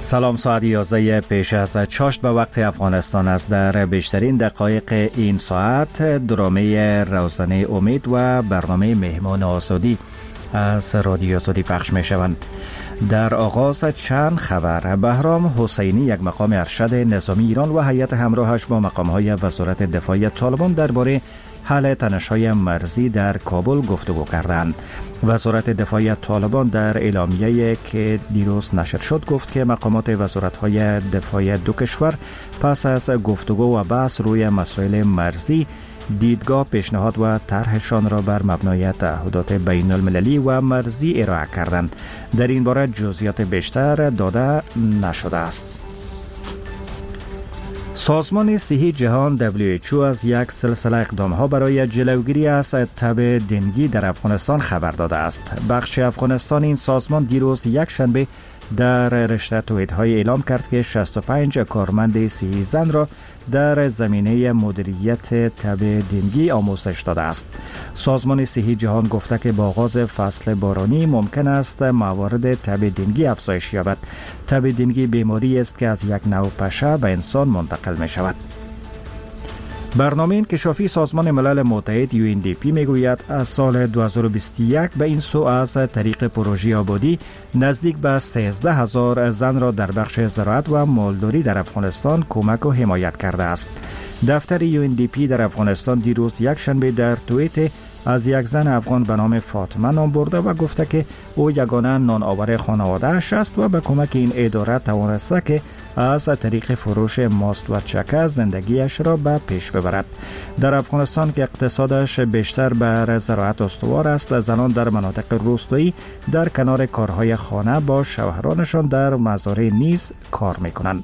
سلام، ساعت 11 پیش از چاشت به وقت افغانستان است. در بیشترین دقایق این ساعت درامه روزانه امید و برنامه مهمان آزادی از رادیو آزادی پخش می شوند. در آغاز چند خبر. بهرام حسینی، یک مقام ارشد نظامی ایران و هیئت همراهش با مقام‌های وزارت دفاع طالبان درباره حل تنش‌های مرزی در کابل گفتگو کردند. وزارت دفاع طالبان در اعلامیه‌ای که دیروز نشر شد گفت که مقامات وزارت‌های دفاع دو کشور پس از گفتگو و بحث روی مسائل مرزی دیدگاه، پیشنهاد و طرحشان را بر مبنای تعهدات بین المللی و مرزی ارائه کردند. در این باره جزئیات بیشتر داده نشده است. سازمان صحی جهان WHO از یک سلسله اقدام‌ها برای جلوگیری از تب دنگی در افغانستان خبر داده است. بخش افغانستان این سازمان دیروز یک شنبه در رشته توییت‌های اعلام کرد که 65 کارمند صحی زن را در زمینه مدیریت تب دنگی آموزش داده است. سازمان صحی جهان گفته که با آغاز فصل بارانی ممکن است موارد تب دنگی افزایش یابد. تب دنگی بیماری است که از یک نوع پشه به انسان منتقل می شود. برنامه انکشافی سازمان ملل متحد UNDP میگوید از سال 2021 به این سو از طریق پروژه آبادی نزدیک به 13,000 زن را در بخش زراعت و مالداری در افغانستان کمک و حمایت کرده است. دفتر UNDP در افغانستان دیروز یک شنبه در توییت از یک زن افغان به نام فاطمه نام برده و گفته که او یگانه نان آور خانواده‌اش است و به کمک این اداره توانسته که از طریق فروش ماست و چکه زندگیش را به پیش ببرد. در افغانستان که اقتصادش بیشتر بر زراعت استوار است، زنان در مناطق روستایی در کنار کارهای خانه با شوهرانشان در مزارع نیز کار می‌کنند.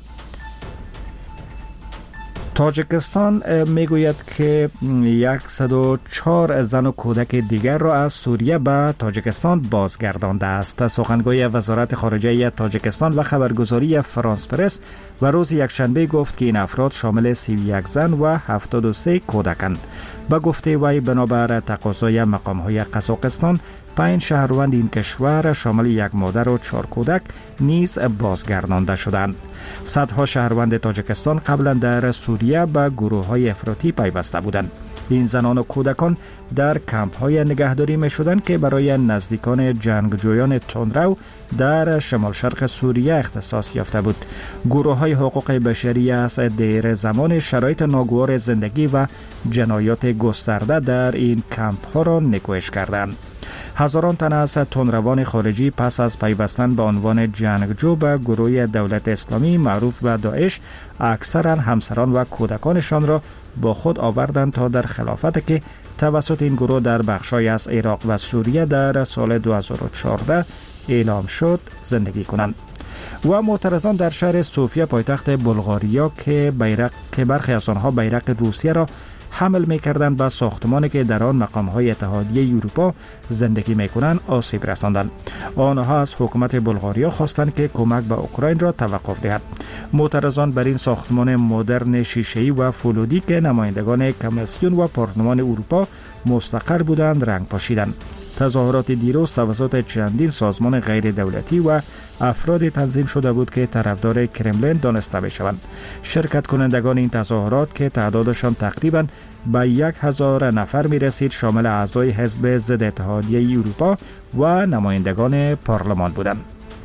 تاجیکستان میگوید که 104 زن و کودک دیگر را از سوریه به تاجیکستان بازگردانده است. سخنگوی وزارت خارجه تاجیکستان و خبرگزاری فرانس پرس و روز یکشنبه گفت که این افراد شامل 31 زن و 73 کودکند. به گفته وی بنابر تقاضای مقام‌های قزاقستان 5 شهروند این کشور شامل یک مادر و 4 کودک نیز بازگردانده شدند. صدها شهروند تاجیکستان قبلا در سوریه به گروه‌های افراطی پیوسته بودند. این زنان و کودکان در کمپ‌های نگهداری می‌شدند که برای نزدیکان جنگجویان تندرو در شمال شرق سوریه اختصاص یافته بود. گروه‌های حقوق بشری از دیر زمان شرایط ناگوار زندگی و جنایات گسترده در این کمپ‌ها را نکوهش کردند. هزاران تن از تندروان خارجی پس از پیوستن به عنوان جنگجو به گروه دولت اسلامی معروف به داعش اکثرا همسران و کودکانشان را با خود آوردند تا در خلافتی که توسط این گروه در بخشای از عراق و سوریه در سال 2014 اعلام شد زندگی کنند. و معترضان در شهر سوفیا پایتخت بلغاریا که برخی از آنها بیرق روسیه را حمل می‌کردند به ساختمانی که در آن مقام‌های اتحادیه اروپا زندگی می‌کنند آسیب رساندند. آنها از حکومت بلغاریا خواستند که کمک به اوکراین را توقف دهد. معترضان بر این ساختمان مدرن شیشه‌ای و فولادی که نمایندگان کمیسیون و پارلمان اروپا مستقر بودند رنگ پاشیدند. تظاهرات دیروز توسط چندین سازمان غیر دولتی و افراد تنظیم شده بود که طرفدار کرملین دانسته می‌شوند. شرکت کنندگان این تظاهرات که تعدادشان تقریباً به 1,000 نفر می‌رسید شامل اعضای حزب ضد اتحادیه اروپا و نمایندگان پارلمان بودند.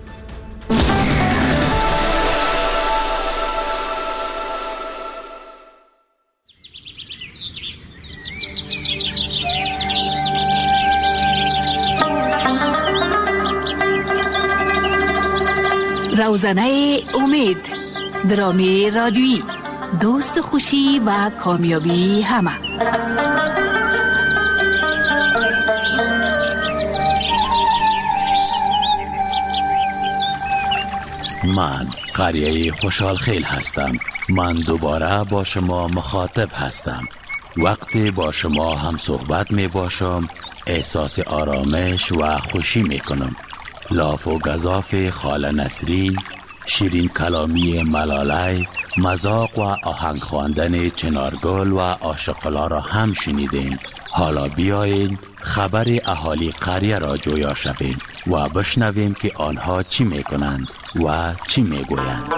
روزانه امید، درامه رادیویی، دوست خوشی و کامیابی همه. من قریه خوشحال خیل هستم. من دوباره با شما مخاطب هستم. وقتی با شما هم صحبت می باشم احساس آرامش و خوشی می کنم. لاف و گزاف خاله نصری، شیرین کلامی ملالای، مذاق و آهنگ خواندن چنارگل و عاشق‌آلا را هم شنیدین. حالا بیایید خبر اهالی قریه را جویا شویم و بشنویم که آنها چی میکنند و چی میگویند.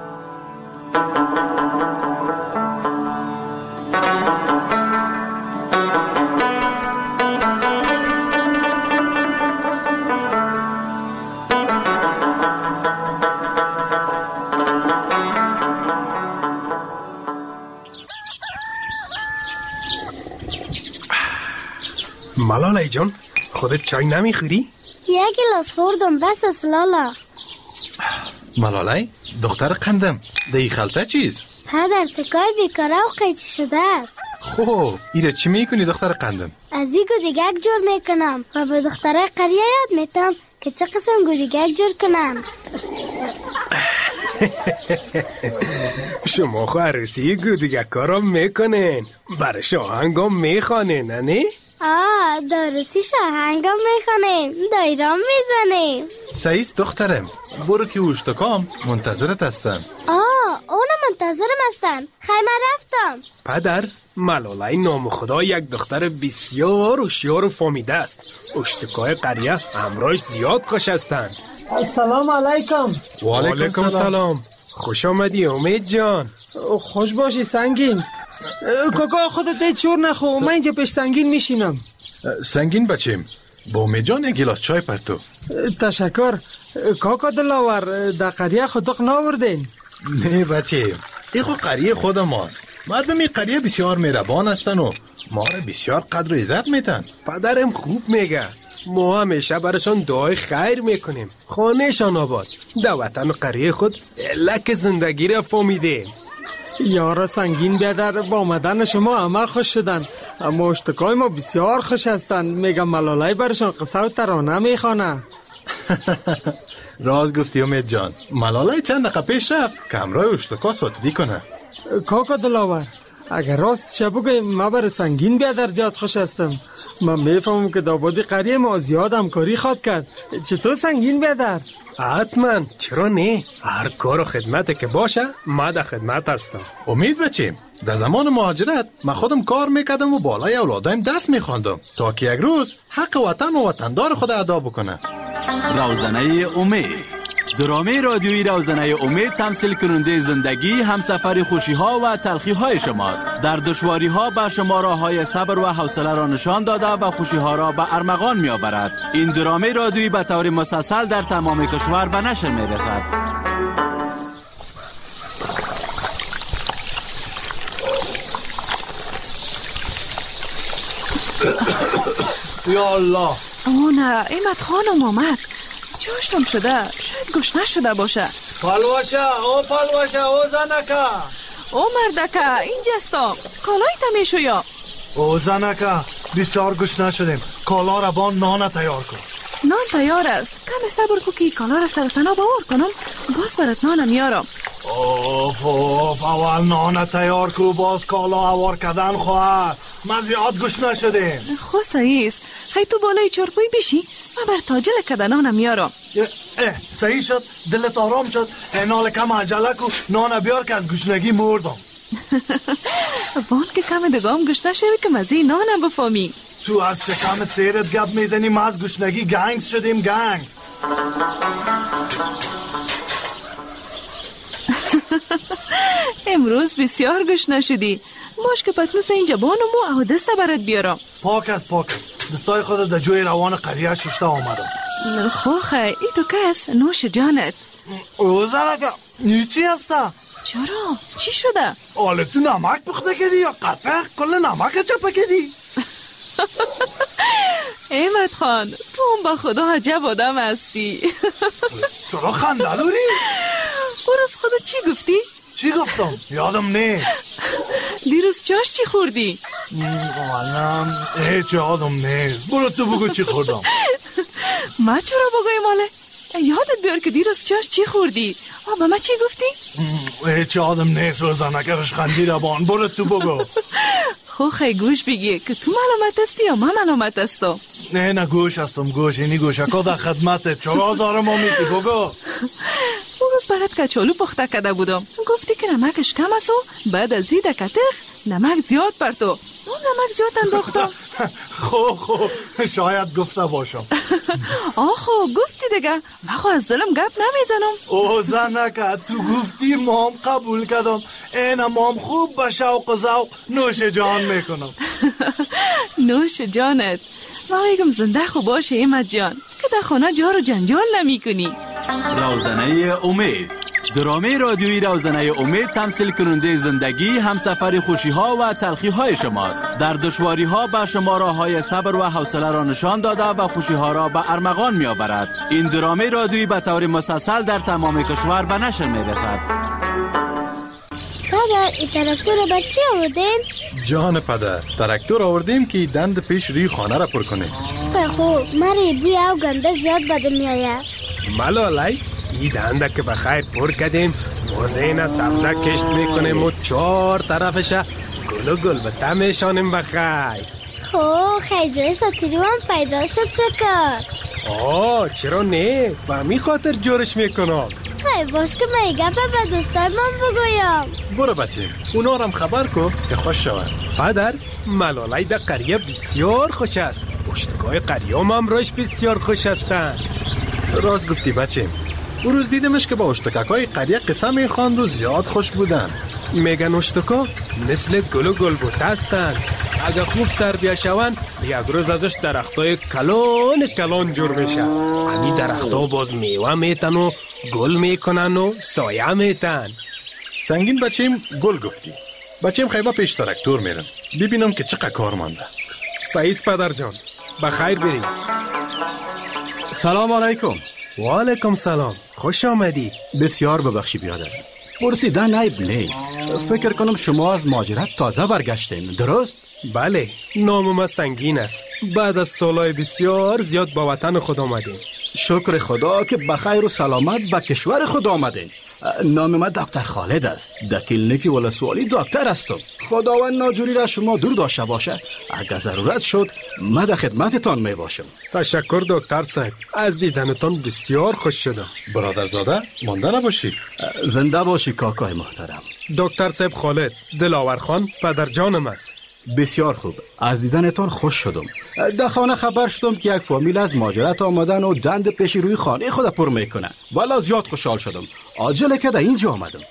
ملالای جان، خودت چای نمیخوری؟ یک گلاس خوردم بس است لالا. ملالای دختر قندم دی خلطه چیز؟ پدر تکای بیکاره و قیچی شده است. خوب ایره چی میکنی دختر قندم؟ از این گودیگک جور میکنم و به دختره قریه یاد میتم که چه قسم گودیگک جور کنم. شما خو عروسی گودیگک ها را میکنین، برای شاهنگام میخوانین نه؟ دارسی شاهنگام میخوانیم، دایرام میزنیم. سعیست دخترم، برو که اوشتکام منتظرت هستن. اونا منتظرم هستن. خیلی من رفتم. پدر، ملالای نام خدا یک دختر بسیار هوشیار و فهمیده است. اشتکای قریه همراهش زیاد خوش هستند. السلام علیکم. و علیکم سلام. خوش آمدی امید جان. خوش باشی سنگین. کاکا خودت دی چور نخو، من اینجا پیش سنگین میشینم. سنگین بچیم، با امید جان یک گلاس چای پرتو. تشکر. کاکا دلاور در قریه خودق ناوردین؟ نه بچه، ای خود قریه خود ماست. مردم این قریه بسیار مهربان هستن و ما را بسیار قدر و عزت میتن. پدرم خوب میگه، ما همیشه برشان دعای خیر میکنیم. خانهشان آباد، در وطن قریه خود لک زندگی را فهمیده. یارا سنگین بیادر، با آمدن شما همه خوش شدن، اما اشتکای ما بسیار خوش هستن. میگم ملالای برشان قصه و ترانه میخوانه. راز گفتی امید جان. ملالای چند دقیقه پیش رفت که همراه اشتکا ساتدی کنه. کاکا دلاور، اگر راست شب بگویم ما بر سنگین بیادر جات خوش هستم. من میفهمم که دابادی قریه ما زیاد همکاری خواد کرد. چطور سنگین بیادر؟ حتما، چرا نه؟ هر کار و خدمت که باشه ما در خدمت هستم. امید بچیم، در زمان مهاجرت من خودم کار میکردم و بالای اولادایم دست میخواندم تا که یک روز حق وطن و وطندار خود ادا بکنه. روزنه امید، درامه رادیویی روزنه امید تمثیل کننده زندگی، همسفر خوشی ها و تلخی های شماست. در دشواری ها به شما راه های صبر و حوصله را نشان داده و خوشی ها را به ارمغان می آورد. این درامه رادیویی به طور مسلسل در تمام کشور به نشر می رسد. یا الله. نه، ایمت خانم آمد. جوشتم شده، شاید گشنه شده باشه. پلوشه، او پلوشه، او زنکه، او مردکه، اینجاستا. کالایت میشو یا؟ او زنکه، بسیار گشنه شدیم. کالا را با نان تیار کن. نان تیار است. کم صبر کو که کالا را سرتنا باور کنم، باز برات نان میارم. اوف اول نان تیار کو، باز کالا آوار کردن خواه. من زیاد گشنه شدیم. خو صحیح است. هی تو بالای چارپوی بشی، من بر تاجل کده نانم میارم. صحیح شد، دلت آرام شد. اینال کم عجله کو، نان بیار که از گشنگی مردم. وان که کم دگام گشنه شوی که مزی نانم بفامی. تو از شکم سیرت گپ میزنی، ما از گشنگی گنگ شدیم. گنگ. امروز بسیار گشنه شدی. باش که پتنوس اینجا بانم و دسته برات بیارم. پاک است، پاک است. دستای خود در جوی روان قریه ششته آمدم. خوخه ای تو کس نوش جانت. او زنکه نیچی هسته؟ چرا؟ چی شده؟ آله تو نمک بخده کدی یا قطع کل نمک چپه کدی؟ احمد خان، تو هم با خدا عجب آدم هستی. چرا خنده داری؟ برس خودت چی گفتی؟ چی گفتم؟ یادم نه. دیروز چاش چی خوردی؟ منم هیچ یادم نه. برو تو بگو چی خوردم. ما چرا بگویم آله؟ یادت بیار که دیروز چاش چی خوردی؟ با ما چی گفتی؟ هیچ یادم نه. روزانه رشخندی روان. برو تو بگو. خو خیلی گوش بگی که تو ملامت هستی یا من ملامت هستم؟ نه گوش هستم. گوش اینی گوش اکا در خدمته. چرا آزارم آمیتی؟ بگو. بگوز برات کچالو پخته کرده بودم. گفتی که نمکش کم است و بعد از زید کتخ نمک زیاد بر تو. نمک زیاد انداختم. خب شاید گفته باشم. آخو گفتی دیگه. من خو از دلم گپ نمیزنم. او زنکه تو گفتی مام قبول کردم. این مام خوب به شوق و ذوق نوش جان میکنم. نوش جانت. ما میگم زنده خوب باشه ایمت جان که در خانه جار و جنجال نمی کنی. روزنه امید، درامه رادیویی روزنه امید تمثیل کننده زندگی، همسفر خوشی ها و تلخی های شماست. در دشواری ها به شما راه های صبر و حوصله را نشان داده و خوشی ها را به ارمغان می آورد. این درامه رادیویی به طور مسلسل در تمام کشور به نشر می رسد. پدر این تراکتور را بر چی آوردین؟ جان پدر، تراکتور آوردیم که دند پیش روی خانه را پر کنیم. چقدر خوب. مری بوی او گنده زیاد بدم میآید. ملالای این دنده که بخیر پر کردیم موزین سبزه کشت میکنیم و 4 طرفش گل و گل به تمیشانیم بخیر. خیلی جای ساتیرو هم پیدا شد شکر. چرا نه؟ به می خاطر جورش میکنم. خیلی باش که من گپ به دوستای من بگویم. برو بچیم اونا رم خبر کن که خوش شود. پدر ملالای در قریه بسیار خوش است. اشتگاه قریه هم امروش بسیار خوش هستند. راست گفتی بچیم. او روز دیدمش که با اشتککای قریه قصه میخواند و زیاد خوش بودن. میگن اشتکا مثل گل و گل بوته هستند. اگه خوب تربیه شوند یک روز ازش درختای کلان جور میشه. همین درختها باز میوه میتن و گل میکنن و سایه میتن. سنگین بچیم گل گفتی. بچیم خیبه پیش تراکتور میرم ببینم که چقدر کار مانده. سعیس پدر جان بخیر برید. سلام علیکم. و علیکم سلام. خوش آمدی. بسیار ببخشی بیادر. پرسیدن عیب نیست. فکر کنم شما از مهاجرت تازه برگشتین، درست؟ بله، نام ما سنگین است. بعد از سالهای بسیار زیاد با وطن خود آمدیم. شکر خدا که بخیر و سلامت به کشور خود آمدین. نام من دکتر خالد است. در کلینیک ولسوالی دکتر هستم. خداوند ناجوری را شما دور داشته باشه. اگر ضرورت شد من در خدمتتان می باشم. تشکر دکتر صاحب، از دیدنتان بسیار خوش شدم. برادرزاده مانده نباشی. زنده باشی کاکای محترم. دکتر صاحب خالد دلاور خان پدر جانم است. بسیار خوب، از دیدنتان خوش شدم. در خانه خبر شدم که یک فامیل از مهاجرت آمدن و دند پیش روی خانه خود پر میکنن. والا زیاد خوشحال شدم. عاجله که در اینجا آمدم.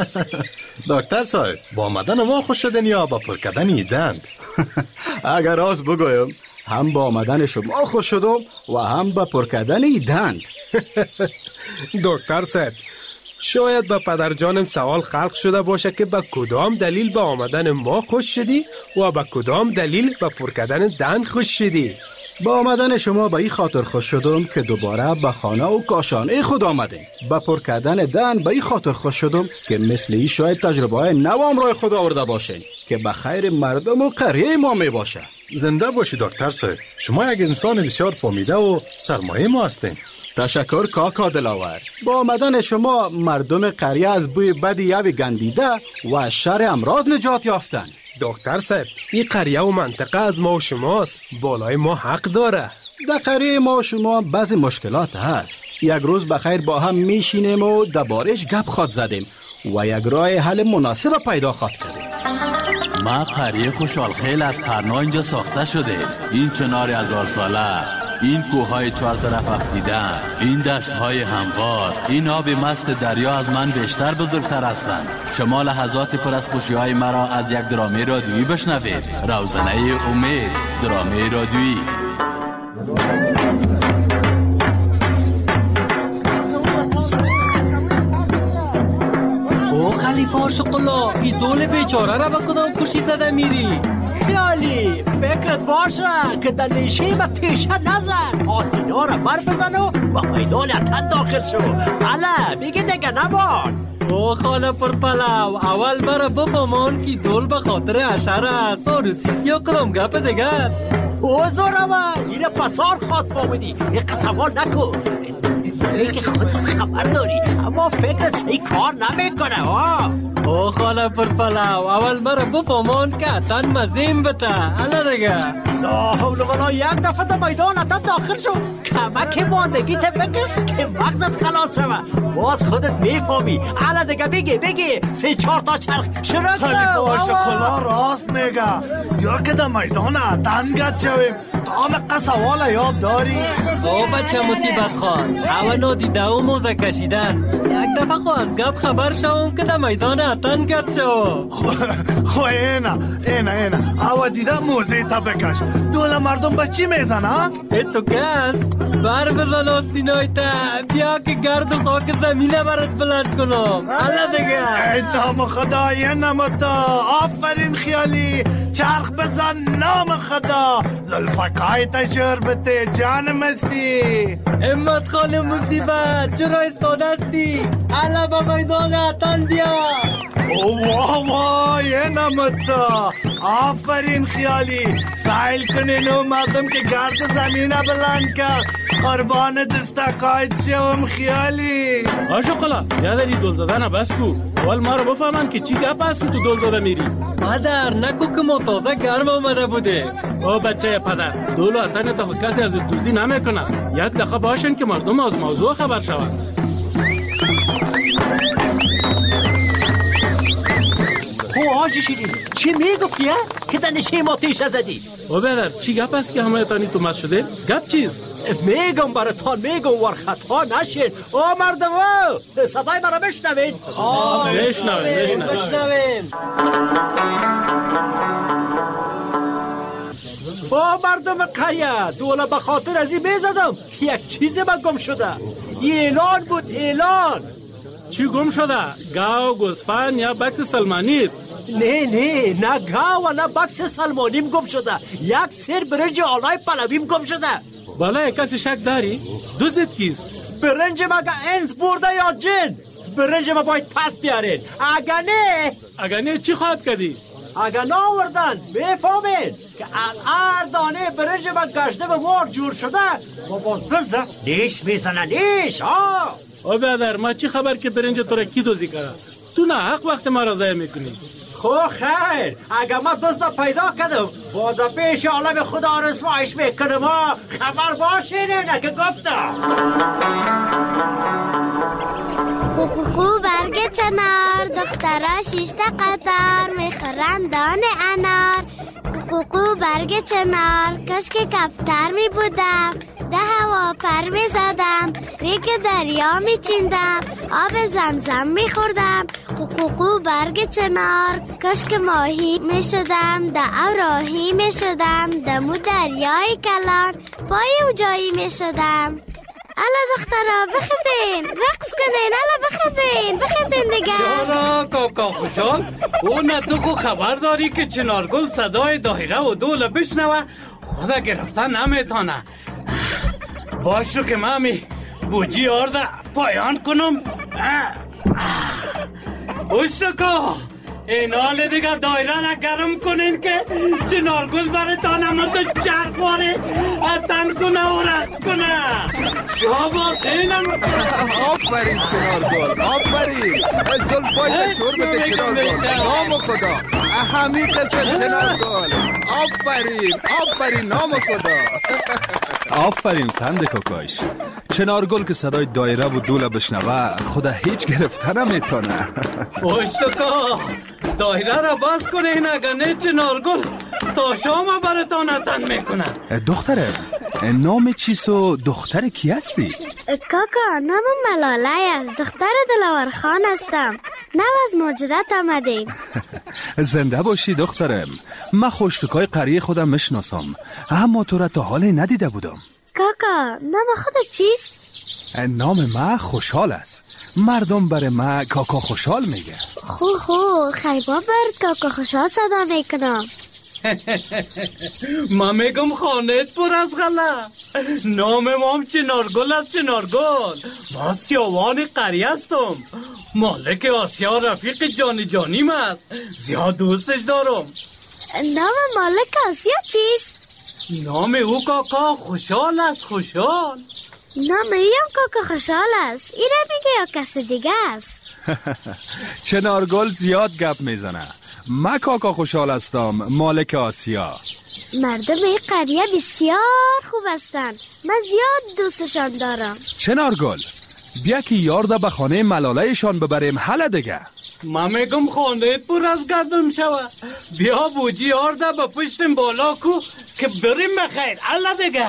دکتر صاحب با آمدن ما خوش شدن یا با پر کردن این دند؟ اگر راست بگویم هم با آمدن شما خوش شدم و هم با پر کردن این دند. دکتر صاحب شاید به پدر جانم سوال خلق شده باشه که به کدام دلیل به آمدن ما خوش شدی و به کدام دلیل به پر کردن دند خوش شدی. با آمدن شما به این خاطر خوش شدم که دوباره به خانه و کاشانه خود آمدیم. با پر کردن دند به این خاطر خوش شدم که مثل این شاید تجربه های نو امرای خود آورده باشین که به خیر مردم و قریه ما می باشه. زنده باشی دکتر صاحب. شما یک انسان بسیار فامیده و سرمایه ما هستین. تشکر کاکا دلاور. با آمدن شما مردم قریه از بوی بدی یوی گندیده و از شر امراض نجات یافتن. دکتر صاحب این قریه و منطقه از ما و شماست. بالای ما حق داره. در قریه ما و شما بعضی مشکلات هست. یک روز بخیر با هم میشینیم و دربارش گپ خواد زدیم و یک راه حل مناسب پیدا خواد کردیم. ما قریه خوشحال خیل از قرنا اینجا ساخته شده. این چنار 1000 ساله، این کوههای 4 طرف افتیدن، این دشتهای هموار، این آب مست دریا از من بیشتر بزرگتر هستند. شما لحظات پر از خوشی‌های مرا از یک درامه رادیویی بشنوید. روزنه امید، درامه رادیویی. او خلیفه عاشق‌الله، این دول بیچاره را به کدام خوشی زده میری؟ خیالی فکرت باشه که در لیشه به پیشه نزن، آسینا را بر بزن و با میدان تن داخل شو. حالا بگی دیگه نمان. او خاله پر پلو، اول برا بفهمان که دول به خاطر عشر است و سیسی و کدام گپ دیگه است. او زورمه اینه پسار خواد فامدی، یه قصوال نکن. ای که خودت خبر داری اما فکرت صحیح کار نمیکنه. او خاله پرپلو اول مرا بفهمان که تن مزیم بته الا دیگه. لا حول ولا یک دفعه در میدان اتن داخل شو، کمک ماندگیت بکش که مغزت خلاص شوه، باز خودت میفهمی. الا دیگه بگی 3-4 تا چرخ شروع کنم. خلیفه آشقلا راست میگه، یا که در میدان اتن گد شویم. آمقه سوال یاد داری؟ او بچه مصیبت خواه اول نادیده و موزه کشیدن، یک دفعه خو از گپ خبر شوم که در میدان اتن گرد شو. خو اینا او دیده موزه تا بکش. دول مردم به چی میزنه؟ تو کس بر بزن آستینای تا بیا که گرد و خاک زمینه برات بلند کنم. حالا دیگه ای نام خدا یه نمتا. آفرین خیالی، چرخ بزن نام خدا. زلفکای تشور بته جان مستی. امت خانه مصیبت چرا استاده استی؟ حالا با میدان اتن بیا. واه یه نمتا. آفرین خیالی، سایل کنین و مردم که گرد زمینه بلند کرد. قربان دستکایت شوم خیالی. آشقلا یادری دل زدن بس کو. اول ما رو بفهمن که چی گپ است تو دل زده میری. پدر نکو که ما تازه گرم آمده بوده. او بچه پدر دول اتن تا کسی از دوستی نمیکنه. یک دقیقه باشن که مردم از موضوع خبر شوند. او حاجی شیرین چی میگفتی که در نشه ما تیشه زدی؟ او برر چی گپ است که همه تانی تو مست شده؟ گپ چیز؟ میگم براتان میگم ور خطا نشین. او مردم او صدای مرا بشنوین. بشنوین. او مردم قریه دولا به خاطر ازی میزدم یک چیزی من گم شده. اعلان بود اعلان. چی گم شده؟ گاو، گوسفند یا بکس سلمانیت؟ نه گاو و نه بکس سلمانیم گم شده. یک سر برنج آلای پلویم گم شده. بالای کسی شک داری؟ دوستت کیست؟ برنج مگه انس برده یا جن؟ برنج ما باید پس بیارین. اگه نه چی خواهد کردی؟ اگه ناوردن میفهمین که هر دانه برنج ما گشته به مار جور شده ما باز بزده نیش میزنه نیش. او برادر ما چی خبر که برنج تو را کی دوزی کرد؟ تو نه حق وقت ما را ضایع میکنی. خو خیر اگه ما دزد پیدا کردم باز پیش عالم خدا رسوایش میکنم. خبر باشین نه که گفتم. قوقو برگ چنار دخترا 6 قطار میخورن دانه انار. قوقو برگ چنار کاش که کفتر می بودم. ده هوا پر می زدم ریگ دریا می چیندم آب زمزم می خوردم. قوقو برگ چنار کاش که ماهی می شدم. ده او راهی می شدم دمو دریای کلان پای او جایی می شدم. الا دخترا بخزین رقص کنین. الا بخزین دیگه. یارا کاکا خوشحال او نه تو خو خبر داری که چنارگل صدای دایره و دوله بشنوه خدا گرفتن نمیتانه. باشو که مامی بوجی آرده پایان کنم. اوشتکا این حال دیگه دایره را گرم کنین که چنارگل داره تا نمتو چرخ واره اتن کنه و رس کنه. شاباس اینم. آفرین چنارگل آفرین. زلفای تشور بده چنارگل نام خدا. همین قسم چنارگل آفرین نام خدا. آفرین قند کاکاش. چنارگل که صدای دایره و دوله بشنوه خدا هیچ گرفته نمیتونه. اوشتکا دایره را باز کنین اگه نه چنارگل تا شام براتان اتن میکنه. دختره نام چیست و دختر کی هستی؟ کاکا نام ملاله است. دختر دلاور خان هستم. نو از مهاجرت آمدیم. زنده باشی دخترم. من خوشتکای قریه خودم میشناسم اما تو را تا حال ندیده بودم. کاکا نام خودت چیست؟ نام من خوشحال است. مردم بر من کاکا خوشحال میگه. خو خیبا بر کاکا خوشحال صدا میکنم. ما میگم خانت پر از غله. نام مام چنارگل است. چنارگل ما سیاوان قریه هستم. مالک آسیا رفیق جانیم است. زیاد دوستش دارم. نام مالک آسیا چیست؟ نام او کاکا خوشحال است. خوشحال نام ایم کاکا خوشحال است. ایره میگه یا کس دیگه است؟ چنارگل زیاد گپ میزنه. من کاکا خوشحال هستم، مالک آسیا. مردم این قریه بسیار خوب هستند. من زیاد دوستشان دارم. چنارگل بیا که یارده به خانه ملالهشان ببریم. حالا دیگه من میگم خانه پر از گردم شوه. بیا بوجی یارده به پشتم بالا کو که بریم بخیر. حالا دیگه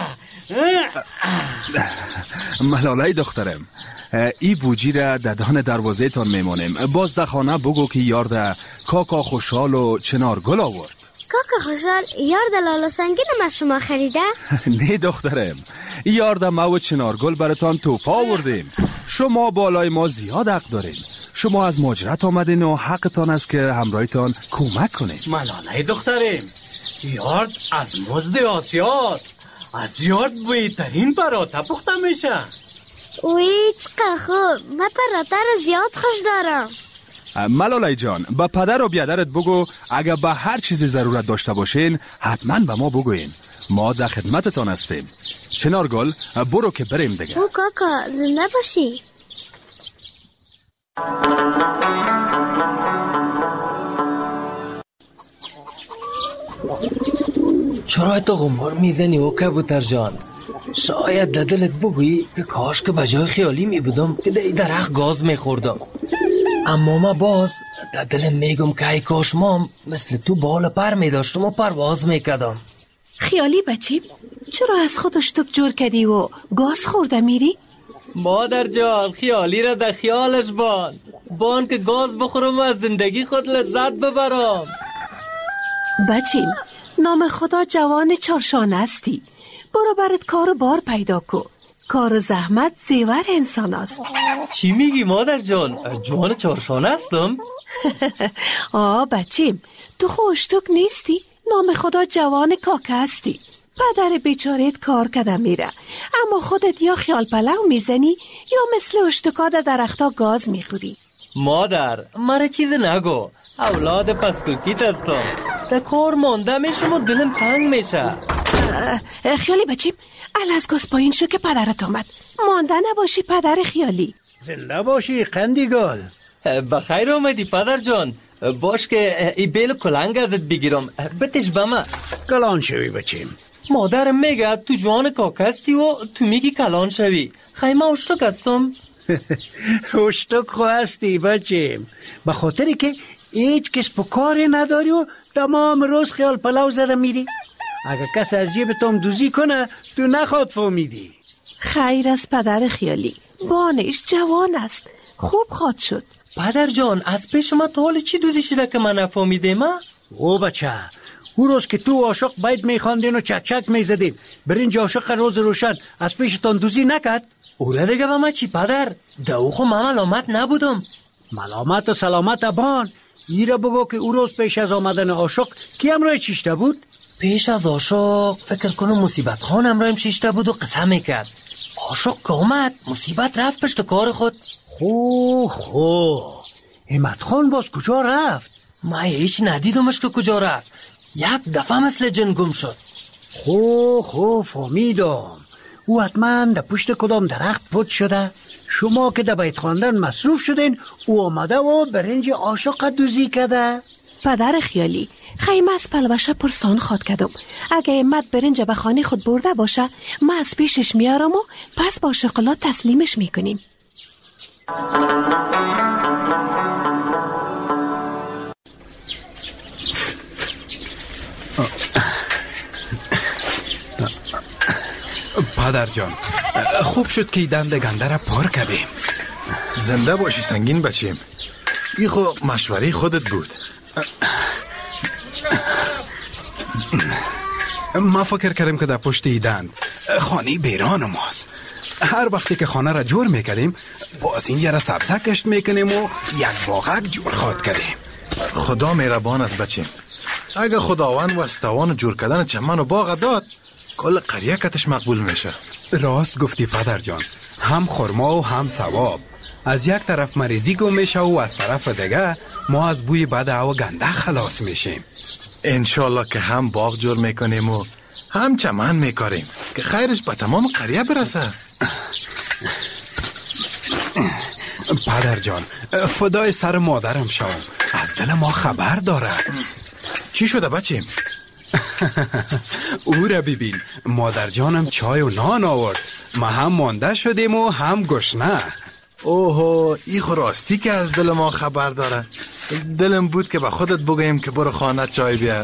ملاله دخترم، ای بوجی را ددان دروازه تان میمانیم. باز در خانه بگو که یارده کاکا خوشحال و چنارگل آورد. کاکا خوشحال یارده لالا سنگینم از شما خریده؟ نه دخترم، یارده ما و چنارگل براتان توپا آوردیم. شما بالای ما زیاد حق دارین. شما از مهاجرت آمدین و حقتان است که همراهتان کمک کنین. ملاله دخترم، یارد از مزد آسیات، از یارد بهترین پراته پخته میشه. اوی چقدر خوب، من پراته رو زیاد خوش دارم. ملالای جان، با پدر و بیادرت بگو اگر به هر چیزی ضرورت داشته باشین حتما به ما بگوین. ما در خدمتتان هستیم. چنارگل برو که بریم دیگه. او کاکا زنده باشی. چرا تو غمار میزنی او کبوتر جان؟ شاید در دلت بگویی که کاش که بجای خیالی می بودم که در درخت گاز میخوردم. اما من باز در دلم میگم که ای کاش ما مثل تو بال پر میداشتم و پرواز میکردم. خیالی بچیم، چرا از خودش تو جور کردی و گاز خورده میری؟ مادر جان خیالی را در خیالش بان که گاز بخورم و از زندگی خود لذت ببرم. بچیم، نام خدا جوان چارشان هستی. برو برات کار بار پیدا کو. کار و زحمت زیور انسان است. چی میگی مادر جان؟ جوان چارشان هستم؟ بچیم، تو خوشتوک نیستی؟ نام خدا جوان کاکه هستی. پدر بیچارت کار کده میره، اما خودت یا خیال پلو میزنی یا مثل اشتکا در درختا گاز میخوری. مادر مرا چیز نگو، اولاد پسکوکیت هستم. در کار مانده میشم و دلم تنگ میشه. خیالی بچیم، از گاز پایین شو که پدرت آمد. مانده نباشی پدر خیالی. زنده باشی قندیگال. بخیر آمدی پدر جان. باش که ای بیل کلنگ ازت بگیرم، بتش بما. کلان شوی بچیم. مادرم میگه تو جوان کاکه هستی و تو میگی کلان شوی. خیمه اشتک هستم. اشتک خو هستی بچیم، به خاطری که هیچ کس پکاری نداری و تمام روز خیال پلو زده میری. اگه کس از جیبتم دوزی کنه تو نخواد فهمیدی. خیر از پدر خیالی، بانش جوان است، خوب خواد شد. پدر جان از پیش ما تا حال چی دوزی شده که من نفهمیدم؟ او بچه، او روز که تو عاشق باید میخواندین و چک چک میزدین، برینج عاشق روز روشن از پیشتان دوزی نکرد؟ اوله دیگه با ما چی پدر؟ دو خو من ملامت نبودم. ملامت و سلامت ابان. ایره بگو که او روز پیش از آمدن عاشق کی امرای چیشته بود؟ پیش از عاشق فکر کنم مصیبت خان امرایم شیشته بود و قسم میکرد. عاشق که آمد مصیبت رفت پشت کار خود. خو همت خان باز کجا رفت؟ ما هیچ ندیدمش که کجا رفت. یک دفعه مثل جن گم شد. خو فهمیدم. او حتما در پشت کدام درخت پد شده. شما که در بیت خواندن مصروف شدین، او آمده و برنج عاشق دوزی کرده. پدر خیالی، خیمه از پلوشه پرسان خواد کردم. اگه امت برنج به خانه خود برده باشه ما از پیشش میارم و پس با شکلات تسلیمش میکنیم. پدر جان خوب شد که دنده گنده را پار کردیم. زنده باشی سنگین بچیم. ای خو مشوره خودت بود. ما فکر کردیم که در پشت ایدن خانه بیران ماست. هر وقتی که خانه را جور میکنیم باز این یه را سبزه کشت میکنیم و یک باغک جور خواد کردیم. خدا مهربان است بچیم. اگه خداوند وستوان جور کردن چمن و باغ داد کل قریه کتش مقبول میشه. راست گفتی پدر جان، هم خرما و هم ثواب. از یک طرف مریضی گم میشه و از طرف دیگه ما از بوی بد هوا گنده خلاص میشیم. انشالله که هم باغ جور میکنیم و هم چمن میکاریم که خیرش به تمام قریه برسه. پدر جان، فدای سر مادرم شوم، از دل ما خبر داره. چی شده بچیم؟ او را ببین، مادر جانم چای و نان آورد. ما هم مانده شدیم و هم گشنه. اوه، ای راستی که از دل ما خبر داره. دلم بود که به خودت بگویم که برو خانه چای بیار.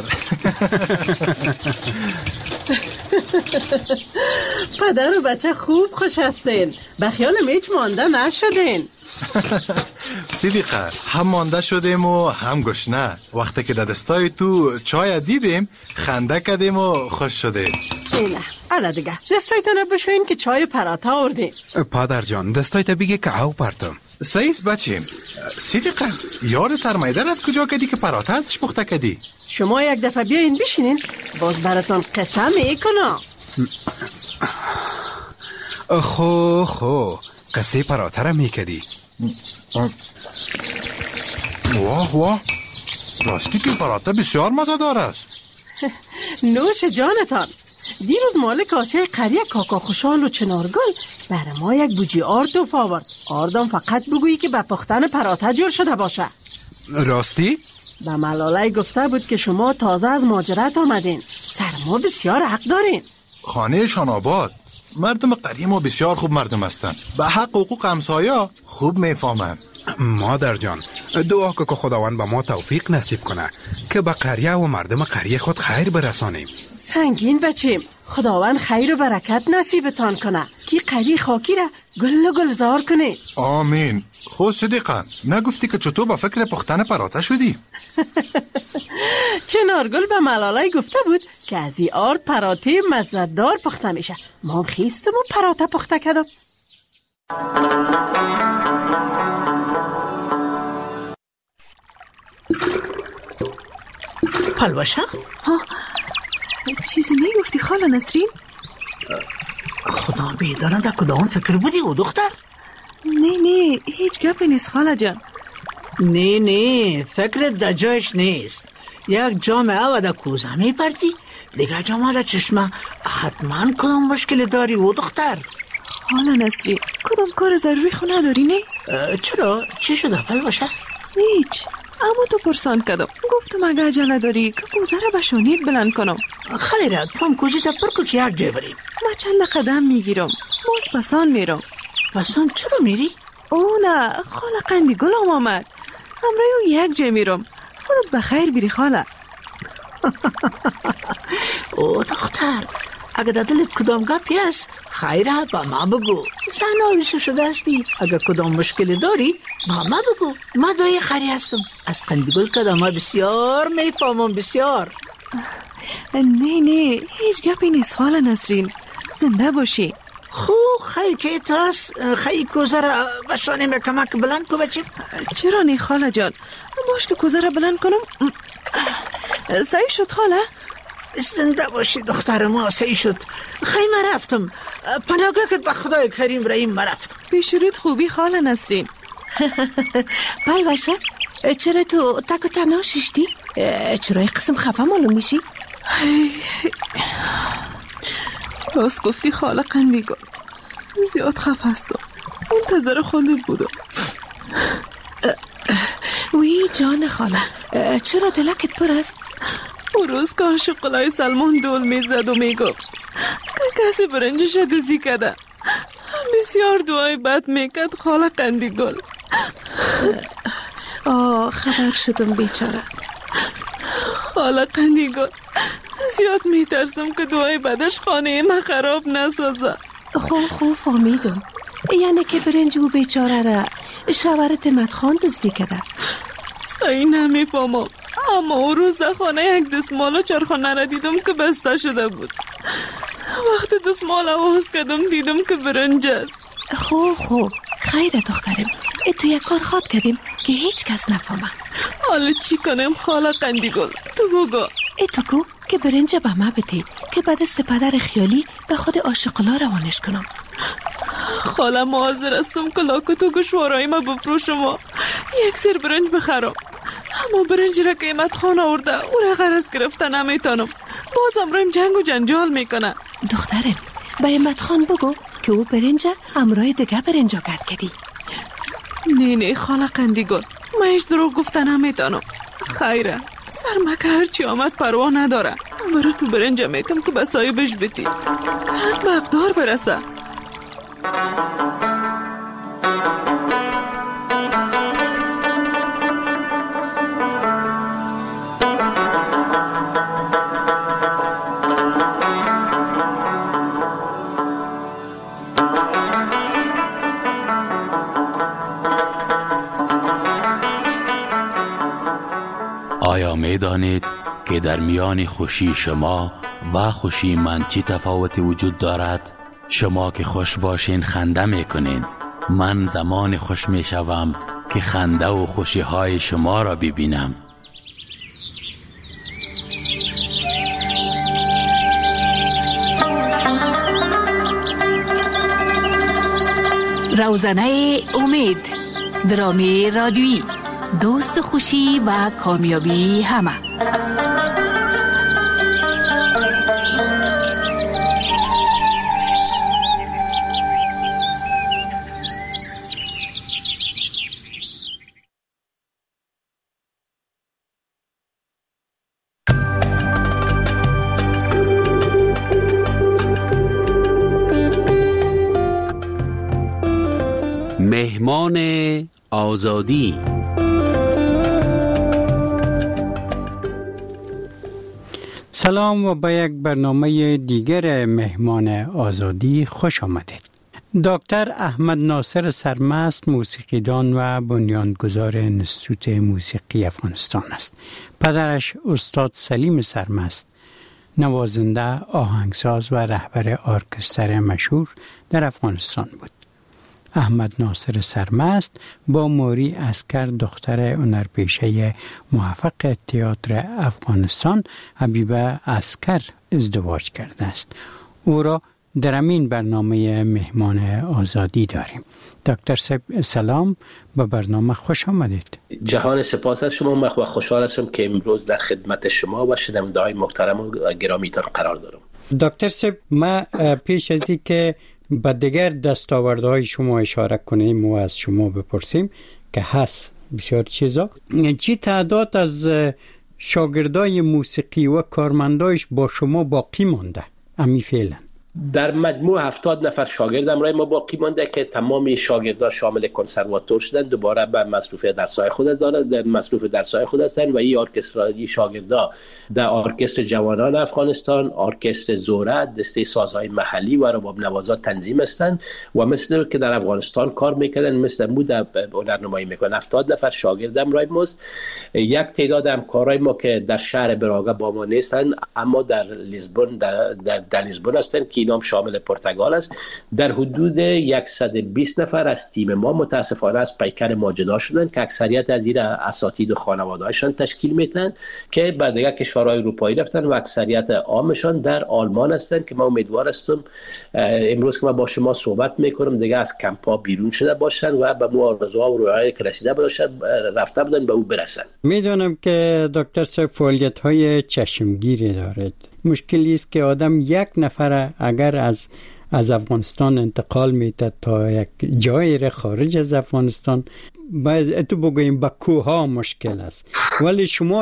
پدر و بچه خوب خوش هستین، به خیالم هیچ مانده نشدین. صدیقه، هم مانده شدیم و هم گشنه. وقتی که در دستای تو چای دیدیم خنده کردیم و خوش شدیم. نه، حالا دیگه دستایتون بشوین که چای پراتا آوردیم. پدر جان، دستایت بگه که او پرتم. سعیس بچیم. صدیقه، یاد ترمیدن از کجا کردی که پراتا ازش پخته کردی؟ شما یک دفعه بیاین بشینین، باز براتون قصه میکنم. خو قصه پراتا را میکردی؟ واه، راستی که پراتا بسیار مزه‌دار است. نوش جانتان. دیروز مالک آسیای قریه کاکا خوشحال و چنارگل برای ما یک بوجی آرد توفا آورد. آردم فقط بگویی که به پختن پراتا جور شده باشه. راستی؟ به ملاله گفته بود که شما تازه از مهاجرت آمدین، سرما بسیار حق دارین. خانه شان آباد. مردم قریه ما بسیار خوب مردم هستن، به حق حقوق همسایه خوب میفهمن. مادر جان، دعا که خداوند به ما توفیق نصیب کنه که به قریه و مردم قریه خود خیر برسانیم. سنگین بچیم، خداوند خیر و برکت نصیبتان کنه که قریه خاکی را گل و گلزار کنه. آمین. خود صدیقه، نگفتی که چطور به فکر پختن پراتا شدی؟ چنارگل به ملاله گفته بود که از این آرد پراته مزه‌دار پخته میشه. ما هم خیستم و پراتا پخته کردم. پلوشه؟ چیزی میگفتی خاله نسرین؟ خدا بیدارم در کدام فکر بودی او دختر؟ نه هیچ گپی نیست خاله جان. نه فکرت در جایش نیست. یک جامعه و در کوزه میپردی، دیگه جامعه در چشمه. حتما کدام مشکل داری او دختر؟ حالا نسرین، کدام کار ضروری خو نداری نه؟ چرا؟ چی شده پلوشه؟ هیچ، اما تو پرسان کردم، گفتم اگه عجله داری که کوزه را به شانیت بلند کنم. خیرت، پام کوزی تا پر که یک جای بریم. ما چند قدم میگیرم، باز پسان میرم. پسان چرا میری؟ او نه، خاله قندی گلم آمد، همراه او یک جای میرم. خودت بخیر بیری خاله. او دختر، اگه در دلت کدام گپی است خیره با ما بگو. زن آویسو شده هستی، اگه کدام مشکل داری با ما بگو. ما دایی خری هستم، از قندگل کدام بسیار میفهمم بسیار. نه هیچ گپی نیست خاله نسرین، زنده باشی. خیلی که تاس خیلی کوزه را بشانیم به کمک بلند کو بچه. چرا نی خاله جان، باش که کوزه را بلند کنم. سعی شد خاله؟ زنده باشی دختر ما، سعی شد. خیلی رفتم، پناهگاهت به خدای کریم رحیم مرفتم. پیشورت خوبی خاله نسرین. پای باشه، چرا تو تک و تنها ششتی؟ چرا یک قسم خفه معلوم میشی؟ راست گفتی خاله قندیگل، زیاد خفه هستم، منتظر خودت بودم. وی جان خاله، چرا دلکت پر است؟ اون روز که عاشقلای سلمان دول میزد و میگفت که کسی برنجش دوزی کده، بسیار دعای بد میکرد خاله قندیگل. خبر شدم بیچاره. خاله قندیگل، زیاد میترسم که دعای بدش خانه ما خراب نسازه. خوب فهمیدم، یعنی که برنج و بیچاره را شوهرت مدخان دزدی کده. صحیح نمیفهمم، اما اون روز در خانه یک دستمال و چرخانه را دیدم که بسته شده بود. وقتی دستمال آواز کردم دیدم که برنج است. خوب خیره دخترم، تو یک کار خواد کردیم که هیچ کس نفهمه. حالا چی کنم خاله قندیگل؟ تو بگو. تو گو که برنج به ما بده که به دست پدر خیالی به خود عاشقلا روانش کنم. خاله معاذر هستم که لاکت و گوشوارای ما بفروشم و یک سر برنج بخرم، اما برنج را که امت خان آورده او را غرض گرفته نمیتانم. باز امرایم جنگ و جنجال میکنه. دخترم، به امت خان بگو که او برنج امرای دیگه برنجا گرد کردی. نه خاله قندیگل، من هیچ دروغ گفتن نمیتونم. خیره سرمکه هرچی آمد پروا نداره. برای تو برنج میکم که به صاحبش بیتی حد به اقدار برسه. آیا می دانید که در میان خوشی شما و خوشی من چی تفاوتی وجود دارد؟ شما که خوش باشین خنده میکنین. من زمان خوش میشوم که خنده و خوشی های شما را ببینم. روزنه امید، درامی رادیویی، دوست خوشی و کامیابی همه. مهمان آزادی. سلام و به یک برنامه دیگر مهمان آزادی خوش آمدید. دکتر احمد ناصر سرمست موسیقیدان و بنیانگذار انستیتوت موسیقی افغانستان است. پدرش استاد سلیم سرمست نوازنده، آهنگساز و رهبر ارکستر مشهور در افغانستان بود. احمد ناصر سرمست با موری عسکر دختر هنرپیشه موفق تئاتر افغانستان حبیبه عسکر ازدواج کرده است. او را در این برنامه مهمان آزادی داریم. دکتر سلام، به برنامه خوش آمدید. جهان سپاس از شما. من خوشحال هستم که امروز در خدمت شما و شنونده‌های محترم و گرامیتان قرار دارم. دکتر صاحب، ما پیش از این که به دیگر دستاوردهای شما اشاره کنیم و از شما بپرسیم که هست بسیار چیزا، چی تعداد از شاگردای موسیقی و کارمندایش با شما باقی مانده امی فعلا؟ در مجموع 70 نفر شاگرد همراه ما باقی مانده که تمام شاگردان شامل کنسرواتور شدن، دوباره به مصروف درس‌های خود هستند و این ارکسترای شاگردا در ارکستر جوانان افغانستان، ارکستر زوره، دسته سازهای محلی و رباب نوازا تنظیم هستند و مثل که در افغانستان کار میکردن مثل بود هنرنمایی میکنن. 70 نفر شاگرد همراه ماست. یک تعداد همکارای ما که در شهر براگا با ما نیستن اما در لیسبون در لیسبون هستن که نام شامل پرتغال است. در حدود 120 نفر از تیم ما متاسفانه از پیکر ما جدا شدن که اکثریت از این اساتید و خانواده‌هاشان تشکیل میدن که به دیگر کشورهای اروپایی رفتن و اکثریت عامشان در آلمان هستند که من امیدوار هستم امروز که من با شما صحبت میکنم دیگه از کمپ‌ها بیرون شده باشن و به مو آرزوها و رویاهای که رسیده باشن رفته بودن به او برسن. میدونم که دکتر صاحب فعالیت‌های چشمگیری دارید. مشکلی است که آدم یک نفر اگر از افغانستان انتقال میده تا یک جایی خارج از افغانستان، باید تو بگوییم با کوها مشکل است، ولی شما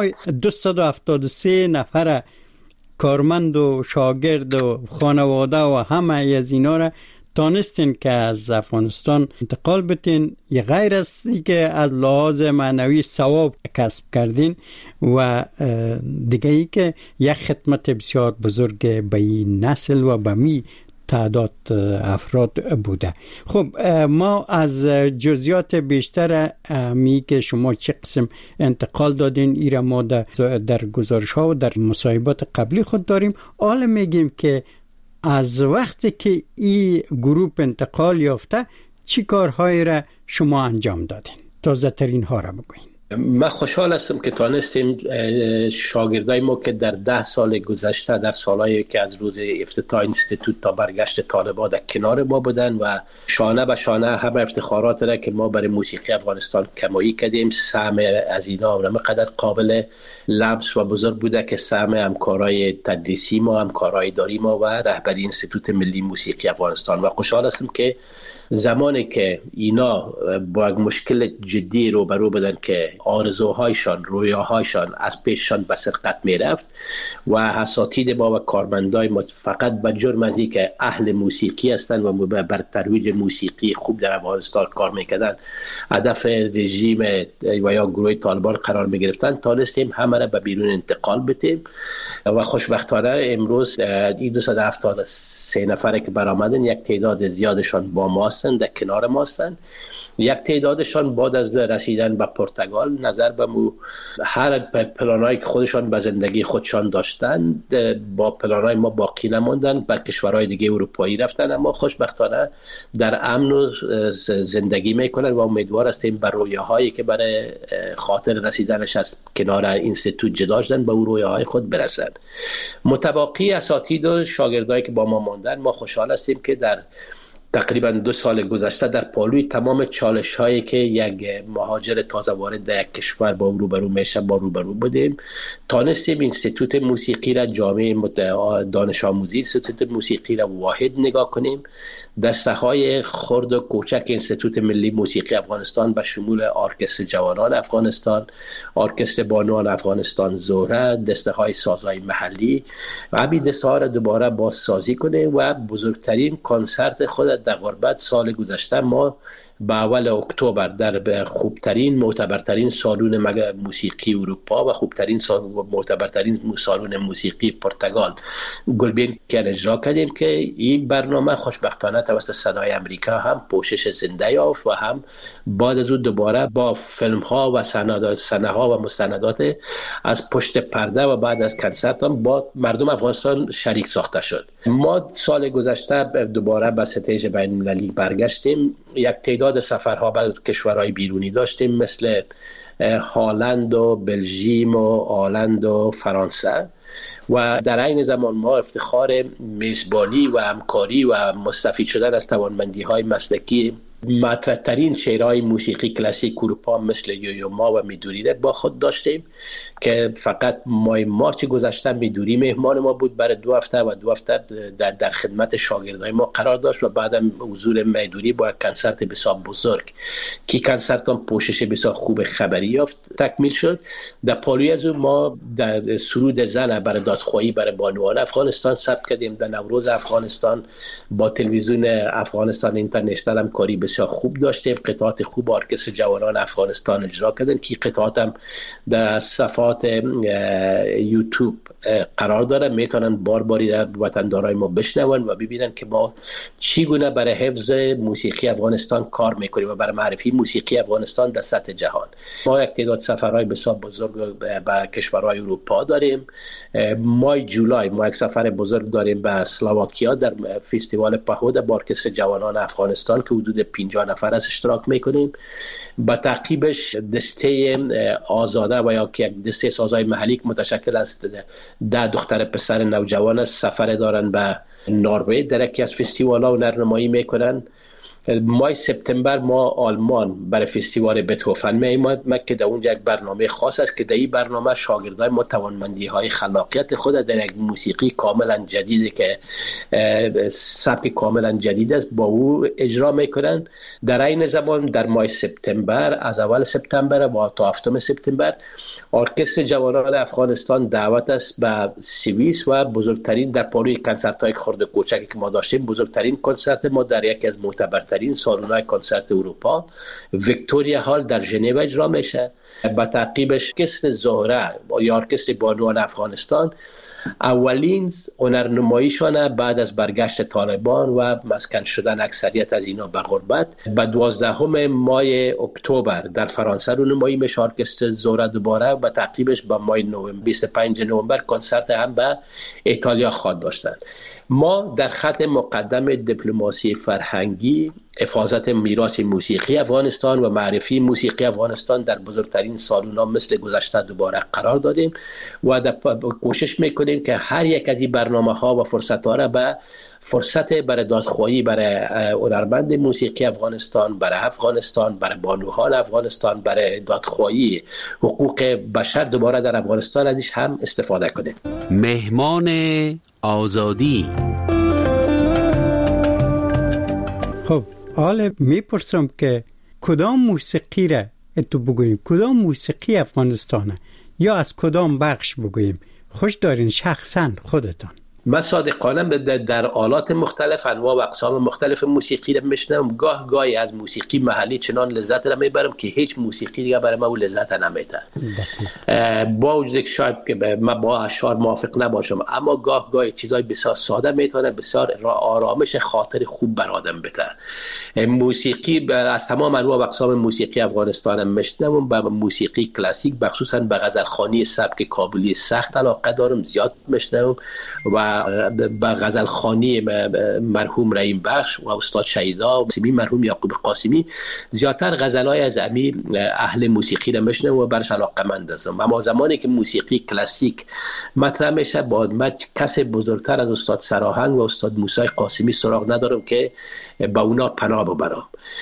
273 نفر کارمند و شاگرد و خانواده و همه از اینا را تانستین که از افغانستان انتقال بتین، یه غیر از که از لحاظ معنوی ثواب کسب کردین و دیگه ای که یک خدمت بسیار بزرگ به این نسل و به می تعداد افراد بوده. خب ما از جزئیات بیشتر می که شما چه قسم انتقال دادین ایره ما در گزارش ها و در مصاحبات قبلی خود داریم. حالا میگیم که از وقتی که این گروه انتقال یافته چی کارهایی را شما انجام دادین؟ تازه ترین ها را بگوین. من خوشحال هستم که تانستیم شاگردای ما که در 10 سال گذشته، در سالهایی که از روز افتتاح اینستیتوت تا برگشت طالبان در کنار ما بودن و شانه به شانه همه افتخارات را که ما برای موسیقی افغانستان کمایی کردیم، سهم از اینا همقدر قابل لمس و بزرگ بوده که سهم همکارای تدریسی ما، همکارای اداری ما و رهبری اینستیتوت ملی موسیقی افغانستان. و خوشحال هستم که زمانی که اینا با یک مشکل جدی روبرو بودن که آرزوهایشان، رویاهایشان از پیششان به سرقت میرفت و اساتید ما و کارمندای ما فقط به جرم از اینکه اهل موسیقی هستند و بر ترویج موسیقی خوب در افغانستان کار میکردن هدف رژیم و یا گروه طالبان قرار میگرفتن، تانستیم همه را به بیرون انتقال بدیم و خوشبختانه امروز این 273 نفره که برآمدن، یک تعداد زیادشان با ما هستند، در کنار ما هستند. یک تعدادشان بعد از رسیدن به پرتغال نظر به هر پلانایی که خودشان به زندگی خودشان داشتن با پلانای ما باقی نموندن، به کشورهای دیگه اروپایی رفتن، اما خوشبختانه در امن و زندگی میکنن و امیدوار هستیم به رویاهایی که برای خاطر رسیدنش از کنار اینستیتوت جدا شدن به اون رویاهای خود برسن. متباقی اساتید و شاگردایی که با ما ماندن، ما خوشحال هستیم که در تقریبا 2 سال گذشته در پالوی تمام چالش هایی که یک مهاجر تازه وارد در یک کشور با روبرو میشه با روبرو بودیم، تانستیم اینستیتوت موسیقی را، جامعه دانش آموزی اینستیتوت موسیقی را واحد نگاه کنیم. دسته های خرد و کوچک اینستیتوت ملی موسیقی افغانستان به شمول ارکستر جوانان افغانستان، ارکستر بانوان افغانستان زهره، دسته های سازهای محلی و همین دسته ها را دوباره بازسازی کنیم و بزرگترین کنسرت خود در غربت سال گذشته ما به اول اکتبر در خوبترین معتبرترین سالن موسیقی اروپا و خوبترین معتبرترین سالن موسیقی پرتغال گلبین که اجرا کردیم که این برنامه خوشبختانه توسط صدای امریکا هم پوشش زنده یافت و هم بعد از اون دوباره با فیلم ها و صحنه ها و مستندات از پشت پرده و بعد از کنسرت هم با مردم افغانستان شریک ساخته شد. ما سال گذشته دوباره به ستیج بین المللی برگشتیم، یک تعداد سفرها به کشورهای بیرونی داشتیم مثل هلند و بلژیم و آلند و فرانسه و در این زمان ما افتخار میزبانی و همکاری و مستفید شدن از توانمندی‌های مسلکی مطرح‌ترین چهره‌های موسیقی کلاسیک اروپا مثل یویوما و میدوری با خود داشتیم که فقط ماه مارچ گذشته میدوری مهمان ما بود برای 2 هفته و 2 هفته در خدمت شاگردای ما قرار داشت و بعدم حضور میدوری با کنسرت بسیار بزرگ که کنسرت هم پوشش بسیار خوب خبری یافت تکمیل شد. در پالوی از ما در سرود زن برای دادخواهی برای بانوان افغانستان ثبت کردیم. در نوروز افغانستان با تلویزیون افغانستان اینترنشنال هم کاری بسیار خوب داشتیم، قطعات خوب ارکستر جوانان افغانستان اجرا کردن که قطعات هم در صفحات یوتیوب قرار داره، میتونن باری در وطندارای ما بشنون و ببینن که ما چگونه برای حفظ موسیقی افغانستان کار میکنیم و برای معرفی موسیقی افغانستان در سطح جهان. ما یک تعداد سفرهای بسیار بزرگ به کشورهای اروپا داریم. ماه جولای ما یک سفر بزرگ داریم به اسلواکیا در فستیوال پهود با ارکستر جوانان افغانستان که حدود 50 نفر از اشتراک میکنیم. با تعقیبش دسته آزاده و یا که دسته سازهای محلی که متشکل از 10 دختر پسر نوجوان سفر دارن به نروژ در یکی از فستیوال‌ها و نمایی میکنن. ماه سپتامبر ما آلمان برای فستیوال بتهوفن می‌آییم که در اونجا یک برنامه خاص است که در این برنامه شاگردای ما توانمندی‌های خلاقیت خود در یک موسیقی کاملا جدیدی که سبک کاملا جدید است با او اجرا میکنن. در این زمان در ماه سپتامبر از اول سپتامبر و تا 7 سپتامبر ارکستر جوانان افغانستان دعوت است به سوئیس و بزرگترین در پالوی کنسرت‌های خرد و کوچکی که ما داشتیم بزرگترین کنسرت ما در یکی از معتبرترین سالن‌های کنسرت اروپا ویکتوریا هال در ژنو اجرا میشه. با تعقیبش ارکستر زهره یا ارکستر بانوان افغانستان اولین هنرنماییشان بعد از برگشت طالبان و مسکن شدن اکثریت از اینا به غربت به 12 ماه اکتبر در فرانسه رونمایی میشه. ارکستر زهره دوباره به تعقیبش با ماه نوامبر 25 نوامبر کنسرت هم به ایتالیا خواهد داشتن. ما در خط مقدم دیپلماسی فرهنگی حفاظت میراث موسیقی افغانستان و معرفی موسیقی افغانستان در بزرگترین سالن‌ها مثل گذشته دوباره قرار دادیم و کوشش میکنیم که هر یک از این برنامه‌ها و فرصت‌ها را به فرصت برای دادخواهی برای هنرمند موسیقی افغانستان، برای افغانستان، برای بانوان افغانستان، برای دادخواهی حقوق بشر دوباره در افغانستان ازش هم استفاده کنیم. مهمان آزادی. خب حالا میپرسم که کدام موسیقی را تو بگوییم، کدام موسیقی افغانستانه یا از کدام بخش بگوییم؟ خوش دارین شخصا خودتان. من صادقانه در آلات مختلف انواع و اقسام مختلف موسیقی را میشنم. گاهی از موسیقی محلی چنان لذت را میبرم که هیچ موسیقی دیگه برای من لذت نمیده. با وجود که شاید که من با اشعار موافق نباشم، اما گاهی چیزای بسیار ساده میتونه بسیار آرامش خاطر خوب بر آدم بده. موسیقی از تمام انواع و اقسام موسیقی افغانستان میشنم. به موسیقی کلاسیک خصوصا به غزلخوانی سبک کابلی سخت علاقه دارم، زیاد میشنم و با غزلخوانی مرحوم رحیم بخش و استاد شهیدا مرحوم یعقوب قاسمی زیادتر غزلای از امی اهل موسیقی را میشنوم و برش علاقه‌مند هستم. اما زمانی که موسیقی کلاسیک مطرح میشه با من کس بزرگتر از استاد سراهنگ و استاد موسی قاسمی سراغ ندارم که با اونا پناه ببرم.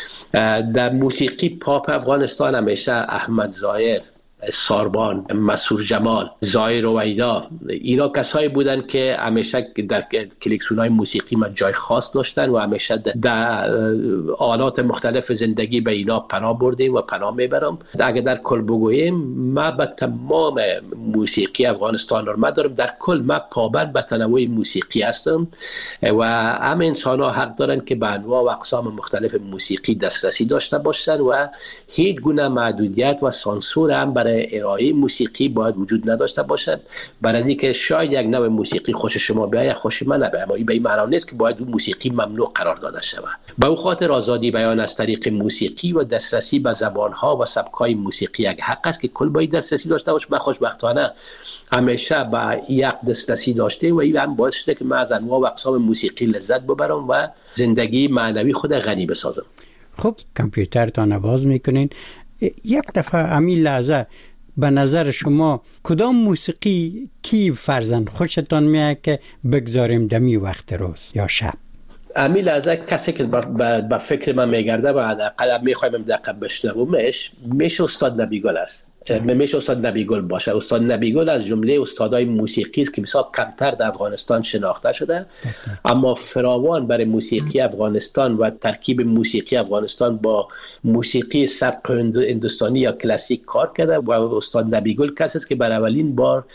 در موسیقی پاپ افغانستان همیشه احمد ظاهر، ساربان، مسعود جمال، زاهر رویدا، اینا کسایی بودن که همیشه در کلکسیون‌های موسیقی من جای خاص داشتن و همیشه در آلات مختلف زندگی به اینا پناه بردیم و پناه میبرم. اگر در کل بگوییم من به تمام موسیقی افغانستان رو دارم. در کل من پابند به تنوع موسیقی هستم و همه انسان‌ها حق دارن که به انواع و اقسام مختلف موسیقی دسترسی داشته باشن و هیچ گونه محدودیت و سانسور هم برای ارائه موسیقی باید وجود نداشته باشد. برای اینکه شاید یک نوع موسیقی خوش شما بیاید خوش من نباید، اما این به این معنی نیست که باید موسیقی ممنوع قرار داده شود. به او خاطر آزادی بیان از طریق موسیقی و دسترسی به زبان‌ها و سبک‌های موسیقی یک حق است که کل باید دسترسی داشته باشه. من خوشبختانه همیشه به یک دسترسی داشته و این هم باعث شده که من از انواع و اقسام موسیقی لذت ببرم و زندگی معنوی خود غنی بسازم. خب کامپیوترتان باز میکنین، یک دفعه همین لحظه به نظر شما کدام موسیقی کی فرزند خوشتان میاد که بگذاریم دمی وقت روز یا شب؟ همین لحظه کسی که به فکر من میگرده و حداقل میخوایم دقیق بشنومش میشه استاد نبیگل است. میشه استاد نبیگل باشه. استاد نبیگل از جمله استادای موسیقی است که بسیار کمتر در افغانستان شناخته شده، اما فراوان برای موسیقی افغانستان و ترکیب موسیقی افغانستان با موسیقی سبک هندوستانی یا کلاسیک کار کرده و استاد نبیگل کسی است که برای اولین بار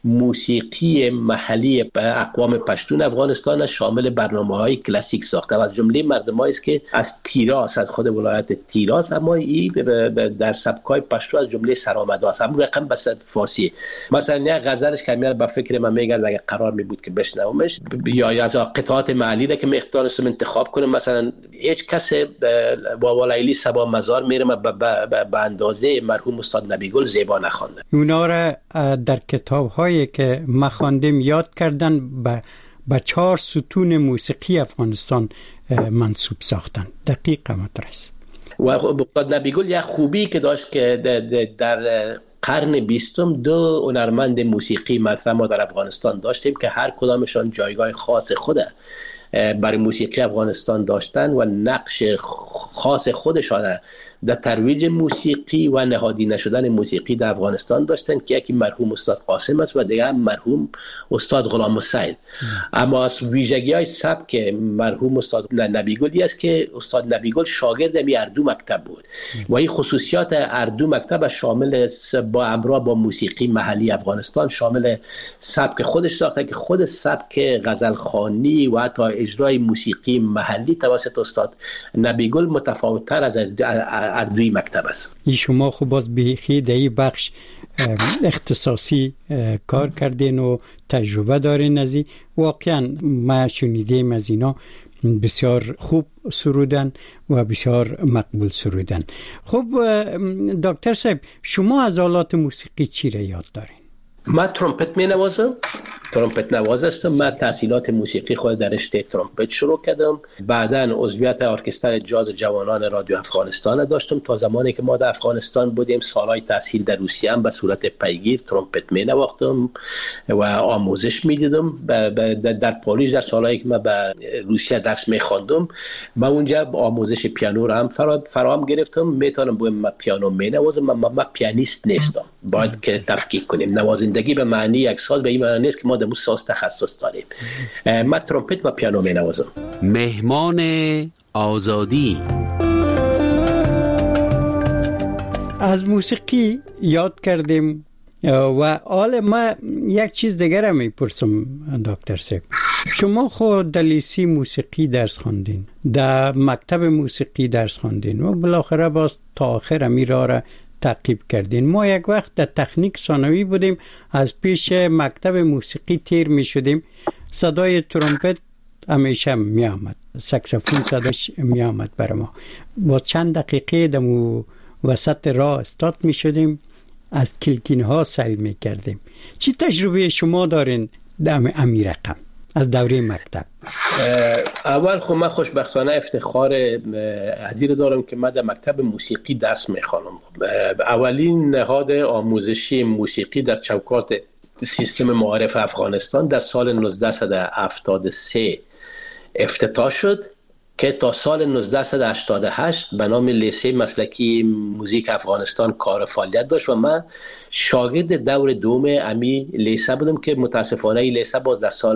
موسیقی محلی اقوام پشتون افغانستان شامل برنامه‌های کلاسیک ساخته و از جمله مردمایی است که از تیراس، از خود ولایت تیراس، اما این در سبک‌های پشتو از جمله آمده است. همون رقم به صد فارسی مثلا یک غزلش که میاد به فکر من میگرد اگه قرار می بود که بشنومش یا از قطعات محلی را که میختارستم انتخاب کنم، مثلا هیچ کس با ولایلی سبا مزار میرم به اندازه مرحوم استاد نبیگل زیبا نخوانده. اونا را در کتاب هایی که ما خواندیم یاد کردن به 4 ستون موسیقی افغانستان منسوب ساختن. دقیقا مدرس و استاد نبیگل یک خوبی که داشت که در قرن 20 2 هنرمند موسیقی مطرح ما در افغانستان داشتیم که هر کدامشان جایگاه خاص خوده برای موسیقی افغانستان داشتن و نقش خاص خودشان در ترویج موسیقی و نهادی نشدن موسیقی در افغانستان داشتن که یکی مرحوم استاد قاسم است و دیگر مرحوم استاد غلام السید. اما از ویژگی‌های سبک مرحوم استاد نبیگلی است که استاد نبیگل شاگرد اردو مکتب بود و این خصوصیات اردو مکتب شامل با همراه با موسیقی محلی افغانستان شامل سبک خودش ساخته که خود سبک غزلخوانی و حتی اجرای موسیقی محلی توسط استاد نبیگل متفاوت‌تر از اردوی مکتب است. این شما خب باز بیخی در این بخش اختصاصی کار کردین و تجربه دارین از این. واقعا ما شنیدیم از اینا بسیار خوب سرودن و بسیار مقبول سرودن. خب دکتر صاحب شما از آلات موسیقی چی را یاد دارین؟ من ترومپت می نوازم، ترومپت نواز هستم. من تحصیلات موسیقی خود در رشته ترومپت شروع کردم، بعداً عضویت ارکستر جاز جوانان رادیو افغانستان داشتم. تا زمانی که ما در افغانستان بودیم سالهای تحصیل در روسیه هم به صورت پیگیر ترومپت می نواختم و آموزش می دیدم. در پاریس در سالهایی که من به روسیه درس می خواندم من اونجا آموزش پیانو را هم فراهم گرفتم. میتونم بگم من پیانو می نوازم، من پیانیست نیستم. باید که تفکیک کنیم. نوازندگی به معنی یک ساز به این معنی نیست که ما در ساز تخصص داریم. من ترومپت و پیانو می نوازم. مهمان آزادی. از موسیقی یاد کردیم و حالا ما یک چیز دیگر هم میپرسم دکتر صاحب. شما خود در لیسه موسیقی درس خواندین، در مکتب موسیقی درس خواندین و بالاخره باز تا آخر می را تعقیب کردین. ما یک وقت در تکنیک ثانوی بودیم، از پیش مکتب موسیقی تیر می شدیم، صدای ترومپت همیشه می آمد، ساکسیفون صداش می آمد بر ما. با چند دقیقه دمو وسط راه استاد می شدیم، از کلکین ها سیل می کردیم. چی تجربه شما دارین در امی رقم از دوره مکتب؟ اول خب من خوشبختانه افتخار عزیز دارم که من در مکتب موسیقی درس میخوانم. اولین نهاد آموزشی موسیقی در چوکات سیستم معارف افغانستان در سال 1973 افتتاح شد که تا سال 1988 به نام لیسه مسلکی موزیک افغانستان کار فعالیت داشت و من شاگرد دور دوم امی لیسه بودم که متاسفانه این لیسه باز در سال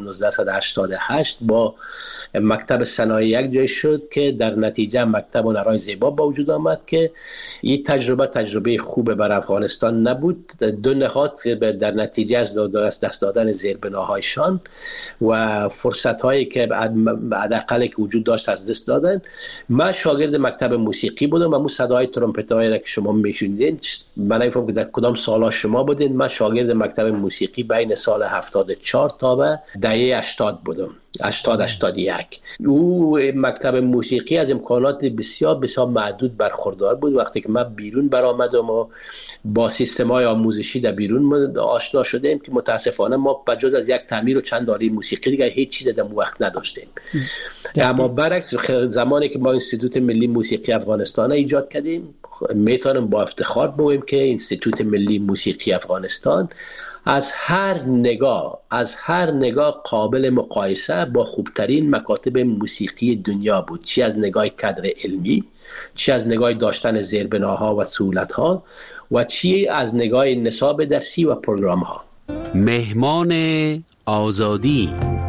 1988 با مکتب صنایع یک جای شد که در نتیجه مکتب هنرهای زیبا با وجود آمد که این تجربه خوب بر افغانستان نبود. دو نهاد در نتیجه از دست دادن زیربناهایشان و فرصت‌هایی که حداقل که وجود داشت از دست دادن. من شاگرد مکتب موسیقی بودم و مو صدای ترومپت‌هایی را که شما میشنیدین من نمی‌فهمم که در کدام سالا شما بودین. من شاگرد مکتب موسیقی بین سال 74 تا به دهه 80 بودم، 80-81. او مکتب موسیقی از امکانات بسیار بسیار محدود برخوردار بود. وقتی که من بیرون برآمدم و با سیستم‌های آموزشی در بیرون آشنا شدیم که متاسفانه ما بجز از یک تعمیر و چند داری موسیقی دیگه هیچ چیز در وقت نداشتیم. اما برعکس زمانی که ما انستیتوت ملی موسیقی افغانستان ایجاد کردیم میتونم با افتخار بگویم که انستیتوت ملی موسیقی افغانستان از هر نگاه قابل مقایسه با خوبترین مکاتب موسیقی دنیا بود، چی از نگاه کادر علمی، چی از نگاه داشتن زیربناها و سهولت‌ها و چی از نگاه نصاب درسی و پروگرام‌ها. مهمان آزادی.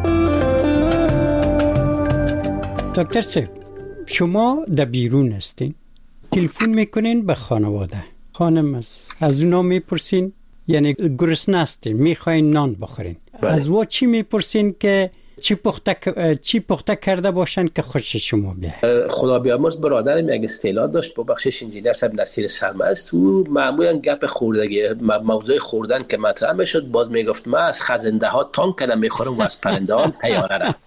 دکتر صاحب شما در بیرون هستین، تلفن میکنین به خانواده، خانم از اونا میپرسین یعنی گرسنه هستین میخواین نان بخورین، از وا چی میپرسین که چی پخته کرده باشن که خوش شما بیاد؟ خدا بیامرز برادرم یک اصطلاح داشت با بخشش انجینیر صاحب نصیر سرمست، تو معمولا گپ خوردگی موضوع خوردن که مطرح میشد باز میگفت من از خزنده ها تان کردم میخورم و از پرنده ها تیاره را.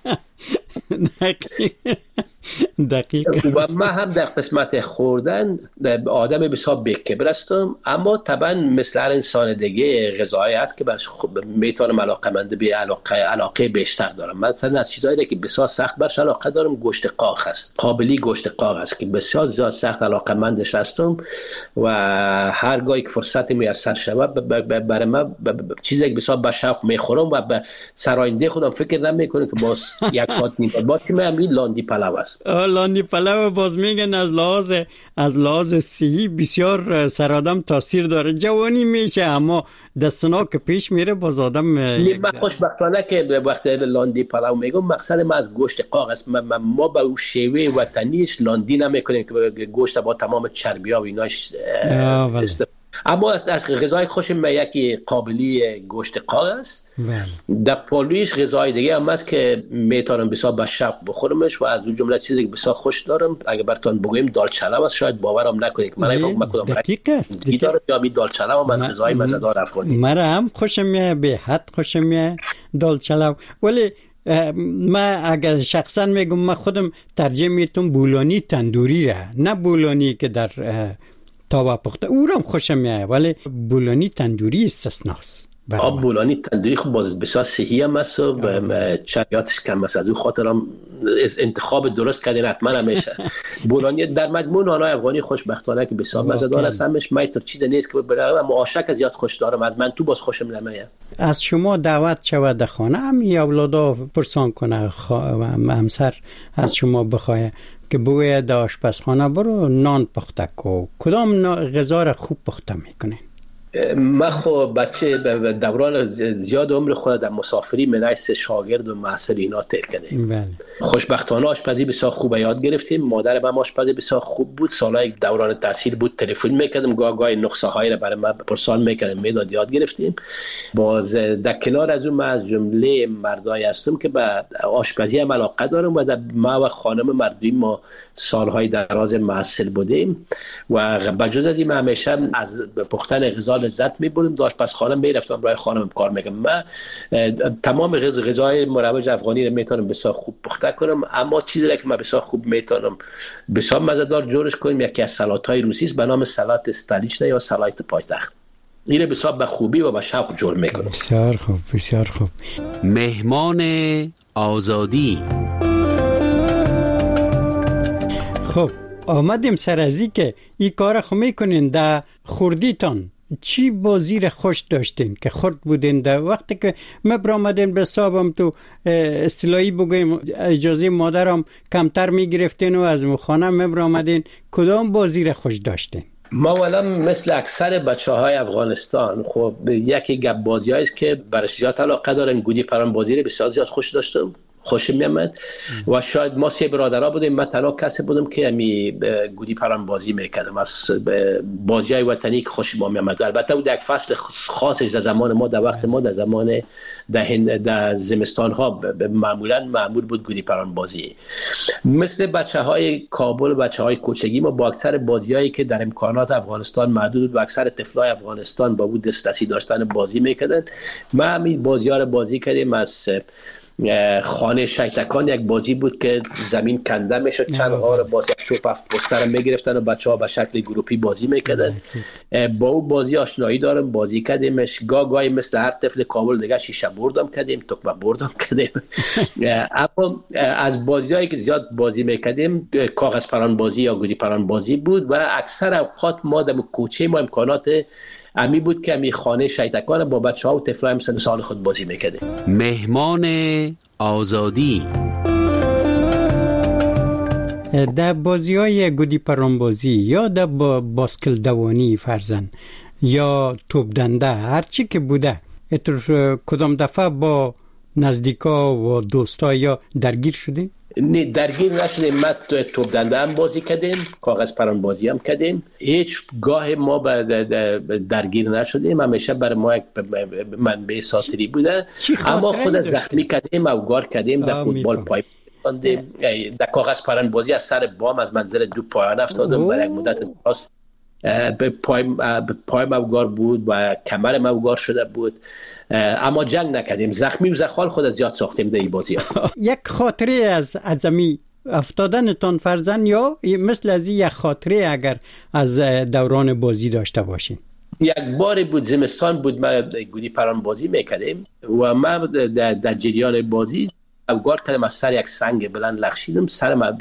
دقیق. و من هم در قسمت خوردن آدم بسیار بی‌کبر هستم، اما طبعا مثل هر انسان دیگه غذایی هست که برش میتونم علاقه‌مند به علاقه بیشتر دارم. مثلا از چیزایی که بسیار سخت برش علاقه دارم گوشت قاق هست، قابلی گوشت قاق هست که بسیار زیاد سخت علاقه‌مندش هستم و هرگاهی که فرصتی میسر شود برای من چیزی که بسیار به شوق میخورم و به سراینده خودم فکر نمیکنم که باز یک ساعت نیم بعد که من لاندی پلو است. لاندی پلو باز میگن از لحاظ صحی بسیار سر آدم تاثیر داره، جوانی میشه اما دستنا که پیش میره باز آدم. من خوشبختانه که وقتی لاندی پلو میگم مقصد ما از گوشت قاق است. ما با او شیوه وطنیش لاندی نمیکنیم که گوشت با تمام چربی ها و ایناش اما از غذای خوشم یکی قابلی گوشت قاق است. در پالویش غذای دیگه هم هست که میتونم بسیار با شب بخورمش و از اون جمله چیزی که بسیار خوش دارم اگه براتون بگویم دال چلو است، شاید باورم نکنید که من نمی‌فهمم کدوم دقیق است دیدار یا می دال چلو هم از غذای مزه‌دار افغانی. مرا هم خوشم میاد، به حد خوشم میاد دال چلو، ولی من اگر شخصا میگم من خودم ترجیح میتونم بولانی تندوری را، نه بولانی که در تاوا پخته، او را خوشم میاد، ولی بولانی تندوری استثناست. آب بولانی تندوری خب باز بسیار صحی هم است و چریاتش کم است. از اون خاطرم انتخاب درست کردین حتما همیشه. بولانی در مجموع نانای افغانی خوشبختانه که بسیار مزه‌دار است. همش میتر چیز نیست که برای اما عاشق از زیاد خوش دارم. از من تو باز خوشم نمیاد. از شما دعوت شود در خانه هم یا اولادا پرسان کنه همسر از شما بخواه که بوی در آشپزخانه برو نان پخته کو، کدام غذا را خوب پخته میکنه؟ من خب بچه دوران زیاد عمر خود در مسافری منیس شاگرد و محصل اینا تیر کردیم. خوشبختانه آشپزی بسیار خوب یاد گرفتیم. مادر من آشپزی بسیار خوب بود. سالهای دوران تحصیل بود تلفن میکردم گاهی نقصه هایی را برای من پرسان میکردم میداد یاد گرفتیم. باز در کنار از اون من از جمله مردایی هستم که به آشپزی هم علاقه دارم و ما و خانم مردوی ما سالهای دراز محصل بودیم و بجز از این همیشه از پختن غذا لذت می‌بردم. داشت پس خانم میرفتم برای خانم کار میکنم. من تمام غذای مروج افغانی رو میتونم بسیار خوب پخته کنم، اما چیزی که من بسیار خوب میتونم بسیار مزه‌دار جورش کنم یکی از سالات‌های روسی است به نام سالات استالیچنه یا سالات پایتخت. اینو بسیار به خوبی و به شوق جور میکنم. بسیار خوب بسیار خوب. مهمان آزادی. خب آمدیم سر ازی که این کار خو میکنین در خوردیتان چی بازی را خوش داشتین که خورد بودین در وقتی که مبرامدین به صاحبم تو اصطلاحی بگویم اجازه مادرم کمتر میگرفتین و از مخانه مبرامدین کدام بازی را خوش داشتین؟ ما اولا مثل اکثر بچه‌های افغانستان خب یکی گپ بازیایی است که برش زیاد علاقه دارن. گودی پران بازی رو بسیار زیاد خوش داشتم، خوشم میامد و شاید ما سه برادرها بودیم. من تنها کسی بودم که امی گودی پران بازی میکردم. از بازی‌های وطنی که خوشم میامد. البته اون یک فصل خاصش در زمان ما در وقت ما در زمان در زمستان ها معمول بود گودی پران بازی. مثل بچه‌های کابل و بچه‌های کوچگی ما با اکثر بازیایی که در امکانات افغانستان محدود بود و اکثر طفلای افغانستان با بود دسترسی داشتن بازی میکردن. ما همین بازی‌ها رو بازی کردیم. از خانه شیطکان یک بازی بود که زمین کنده میشد، چند غار باز یک توپ پستر میگرفتن و بچه‌ها به شکل گروپی بازی میکردن. با اون بازی آشنایی دارم، بازی کردیمش. گاهی مثل هر طفل کابل دیگه شیشه بردم کردیم، توپ بردم کردیم. اما از بازیایی که زیاد بازی میکردیم کاغذ پران بازی یا گودی پران بازی بود و اکثر اوقات ما در کوچه ما امکانات امی بود که امی خانه شیطکان با بچه‌ها و طفلای هم سن سال خود بازی میکردیم. مهمان آزادی. در بازی‌های گودی پران بازی یا در باسکل دوانی فرزن یا توپ دنده هر چی که بوده کدام دفعه با نزدیکا و دوستا یا درگیر شدین؟ نه درگیر نشدیم. ما توپ دنده هم بازی کردیم، کاغذ پران بازی هم کردیم. هیچ گاه ما درگیر نشدیم. همیشه برای ما یک منبع ساتری بوده. اما خود زخمی کردیم او گار کردیم در فوتبال پای در کاغذ پران بازی از سر بام از منزل دو پایان افتادم. برای یک مدت دراز به پای موگار بود و کمر موگار شده بود، اما جنگ نکردیم. زخمی و زخال خود زیاد ساختیم در این بازی ها. یک خاطره از عظمی افتادنتان فرزن یا مثل از یک خاطره اگر از دوران بازی داشته باشین؟ یک بار بود زمستان بود ما گودی پران بازی میکردیم و ما در جریان بازی موگار کردم از سر یک سنگ بلند لغشیدم. سر ما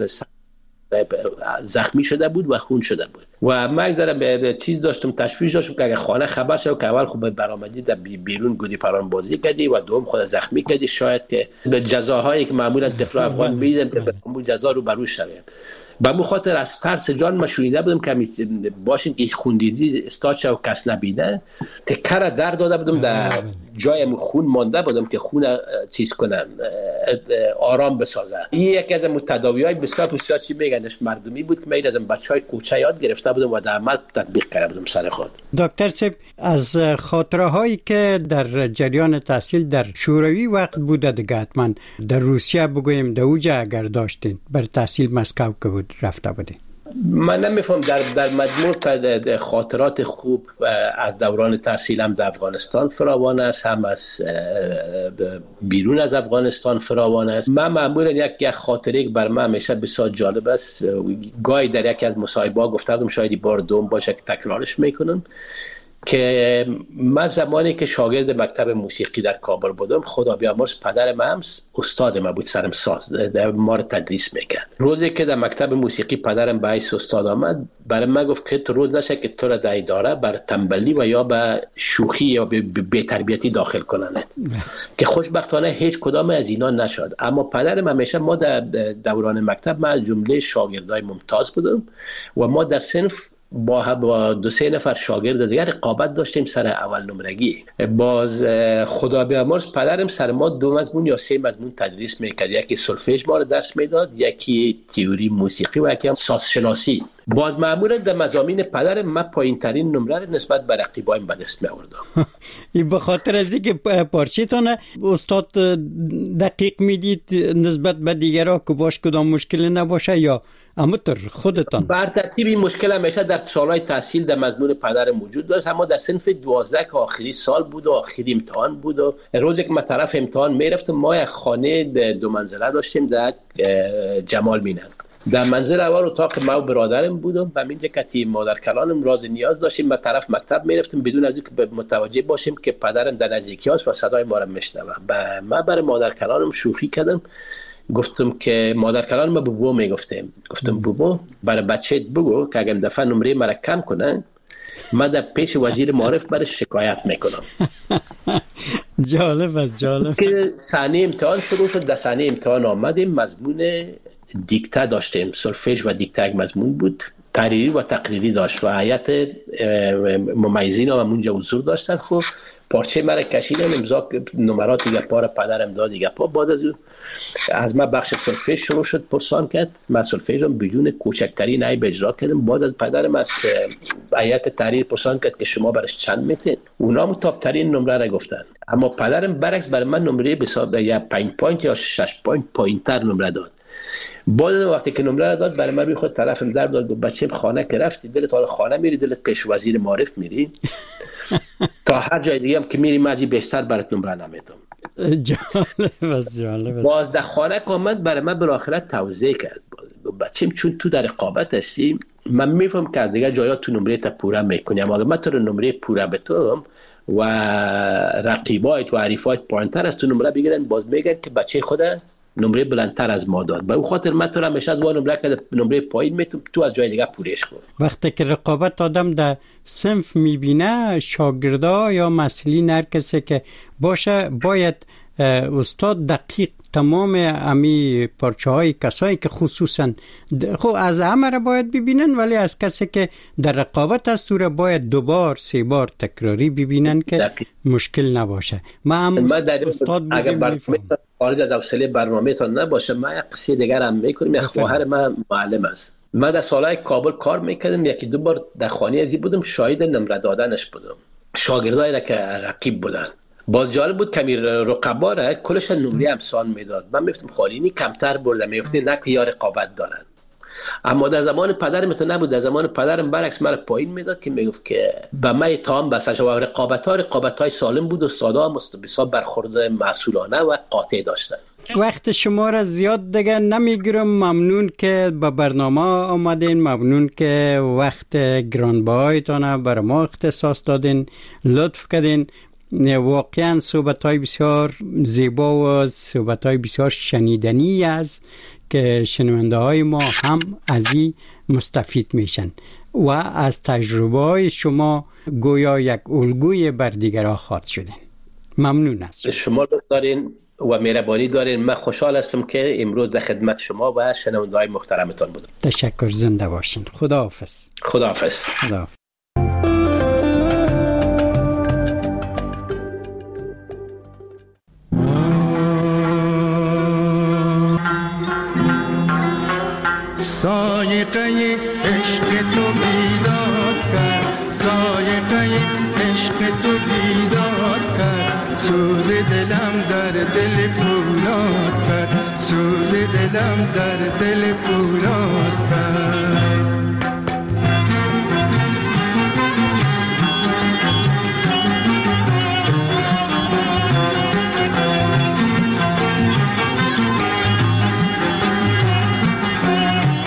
زخمی شده بود و خون شده بود و من ذره چیز داشتم تشویش داشتم که اگه خانه خبر شد که اول خوب برآمدی در بیرون گودی پران بازی کردی و دوم خود زخمی کردی، شاید که به جزاهایی که معمولا طفل افغان میدن که به اون جزا رو بروش شویم. به مو خاطر از ترس جان ما شونیده بودم که باشیم که خوندیزی استاد و کس نبینه تکر در داده بودم در جایم خون مانده بودم که خون چیز کنن آرام بسازه. این یکی از تداوی‌های بسیار چی میگنش مردمی بود که من از بچهای کوچه یاد گرفته بودم و در عمل تطبیق کرده بودم سر خود. دکتر صاحب از خاطره هایی که در جریان تحصیل در شوروی وقت بوده دیگه حتما در روسیه بگویم در اوجه اگر داشتین بر تحصیل مسکو که بود رفته بودین؟ من نمیفهم در مجموع خاطرات خوب از دوران تحصیلم در افغانستان فراوان است، هم از بیرون از افغانستان فراوان است. من معمولا یک خاطره که بر من همیشه بسیار جالب است، گاهی در یکی از مصاحبه‌ها گفتم شاید بار دوم باشه که تکرارش میکنم. که من زمانی که شاگرد مکتب موسیقی در کابل بودم، خدا بیامرز پدرم هم استاد ما بود، سرم ساز ما رو تدریس میکرد. روزی که در مکتب موسیقی پدرم به حیث استاد آمد، برای من گفت که تو روز نشه که تو را در اداره بر تنبلی و یا به شوخی یا به بی‌تربیتی داخل کنند که خوشبختانه هیچ کدام از اینا نشد. اما پدرم همیشه، ما در دوران مکتب من از جمله شاگردای ممتاز بودم و ما در صنف با 2-3 نفر شاگرد دیگر رقابت داشتیم سر اول نمرگی. باز خدا بیامرز پدرم سر ما 2 مضمون یا 3 مضمون تدریس میکرد، یکی سولفژ ما رو درس میداد، یکی تئوری موسیقی و یکی هم سازشناسی. باز معمولا در مضامین پدرم من پایین ترین نمره نسبت به رقیبایم به دست می‌آوردم. این به خاطر از اینکه پارچه‌تون استاد دقیق میدید نسبت به دیگرها که باش کدام مشکلی نباشه، یا همونطور خودتان؟ بر ترتیب این مشکل همیشه در سالهای تحصیل در مضمون پدرم وجود داشت، اما در صنف 12 که آخری سال بود و آخری امتحان بود و روزی که من طرف امتحان میرفتم، ما یک خانه 2 منزله داشتیم در جمال مینن. در منزل اول اتاق ما و برادرم بودم و اینجا که مادر کلانم راز نیاز داشتیم، ما طرف مکتب میرفتیم بدون از اینکه متوجه باشیم که پدرم در نزدیکی است و صدای ما را میشنوه. من برای مادر کلانم شوخی کردم، گفتم که مادر کلانم به بوبو میگفتم، گفتم بوبو برای بچه‌ت بگو که اگه دفعه نمره مرا کم کنن من در پیش وزیر معارف برش شکایت میکنم. جالب است، جالب. که صحنه امتحان شروع شد. در صحنه امتحان آمدیم، مضمون دیکته داشتیم، سولفژ و دیکته یک مضمون بود، تحریری و تقریری داشت و هیئت ممیزین هم اونجا حضور داشتن. خب پارچه مرا کشیدم، امضا نمرات دیگه پا را پدرم داد دیگه پا. بعد از من بخش سولفژ شروع شد پرسان کرد، من سولفژ رو بدون کوچکترین عیب اجرا کردم. بعد از پدرم از هیئت تحریر پرسان کرد که شما برش چند میتید، اونا هم تاپ ترین نمره را گفتن، اما پدرم برعکس برای من نمره به یا 5 پوینت یا 6 پوینت پایینتر نمره داد. بعد وقتی که نمره داد برای من خود طرفم در داد، بچه‌م خانه که رفتی دلت حال خانه میری، دلت پیش وزیر معارف میری، تا هر جای دیگه هم که میری مازی بیشتر برات نمره نمیدم. جالب. باز در خانه که آمد برای من بالاخره توضیح کرد، بچه‌م چون تو در رقابت هستی من میفهم که از دیگه جایا تو نمره تا پوره میکنی، اما من تو نمره پوره بتم و رقیبایت و حریفایت پایینتر از تو نمره بگیرن، باز میگن که بچه خود نمره بلندتر از ما داد. به اون خاطر من تو را همیشه از نمره که نمره پایین میتونم تو از جای دیگه پورش کن. وقتی که رقابت آدم در صنف میبینه، شاگردا یا مسئولین هر کسی که باشه باید استاد دقیق تمام امی پارچه های کسایی که خصوصا خب از همه را باید ببینن، ولی از کسی که در رقابت است او را باید 2 بار 3 بار تکراری ببینن که مشکل نباشه. من در استاد اگر خارج از حوصله برنامه تان نباشه، من یک قصه دیگر هم میکنم. یک خواهر من معلم است، من در سالهای کابل کار میکردم، 1-2 بار در خانه ازی بودم، شاهد نمره دادنش بودم، شاگردایی را که رقیب بودن. باز جالب بود کمی رقبا را کلش نمره همسان میداد، من میفتم خالینی کمتر برده، میفته نه که یا رقابت دارن. اما در زمان پدرم تو نبود، در زمان پدرم برعکس مرا پایین میداد که میگفت که به من اتهام بسش و رقابت‌های سالم بود، استادا بسیار برخورد مسئولانه و قاطع داشتن. وقت شما را زیاد دیگه نمیگیرم، ممنون که به برنامه آمدین، ممنون که وقت گرانبهایتان برای ما اختصاص دادین، لطف کردین. واقعا صحبت‌های بسیار زیبا و صحبت‌های بسیار شنیدنی است که شنونده‌های ما هم از این مستفید میشن و از تجربه‌های شما گویا یک الگوی بر دیگران خواهد شدین. ممنون است. شما لطف دارین و مهربانی دارین. من خوشحال هستم که امروز در خدمت شما و شنونده‌های محترمتان بودم. تشکر، زنده باشین. خداحافظ. خداحافظ. خداحافظ. سایقه عشق تو بیدار کرد، سایقه عشق تو بیدار کرد، سوز دلم در دل پولاد کرد، سوز دلم در دل پولاد کرد.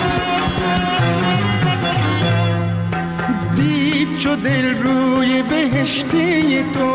چو دل روی به بهشتی تو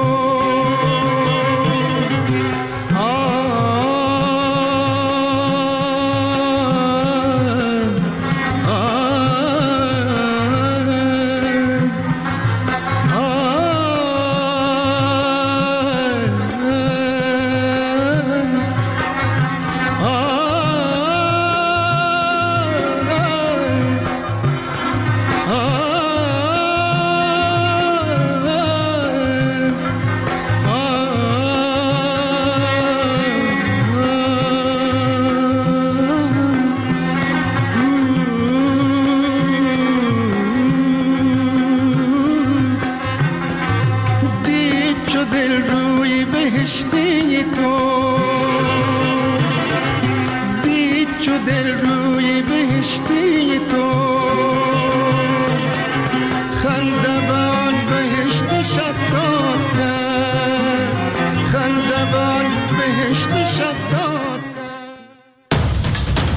دل روی بهشتی تو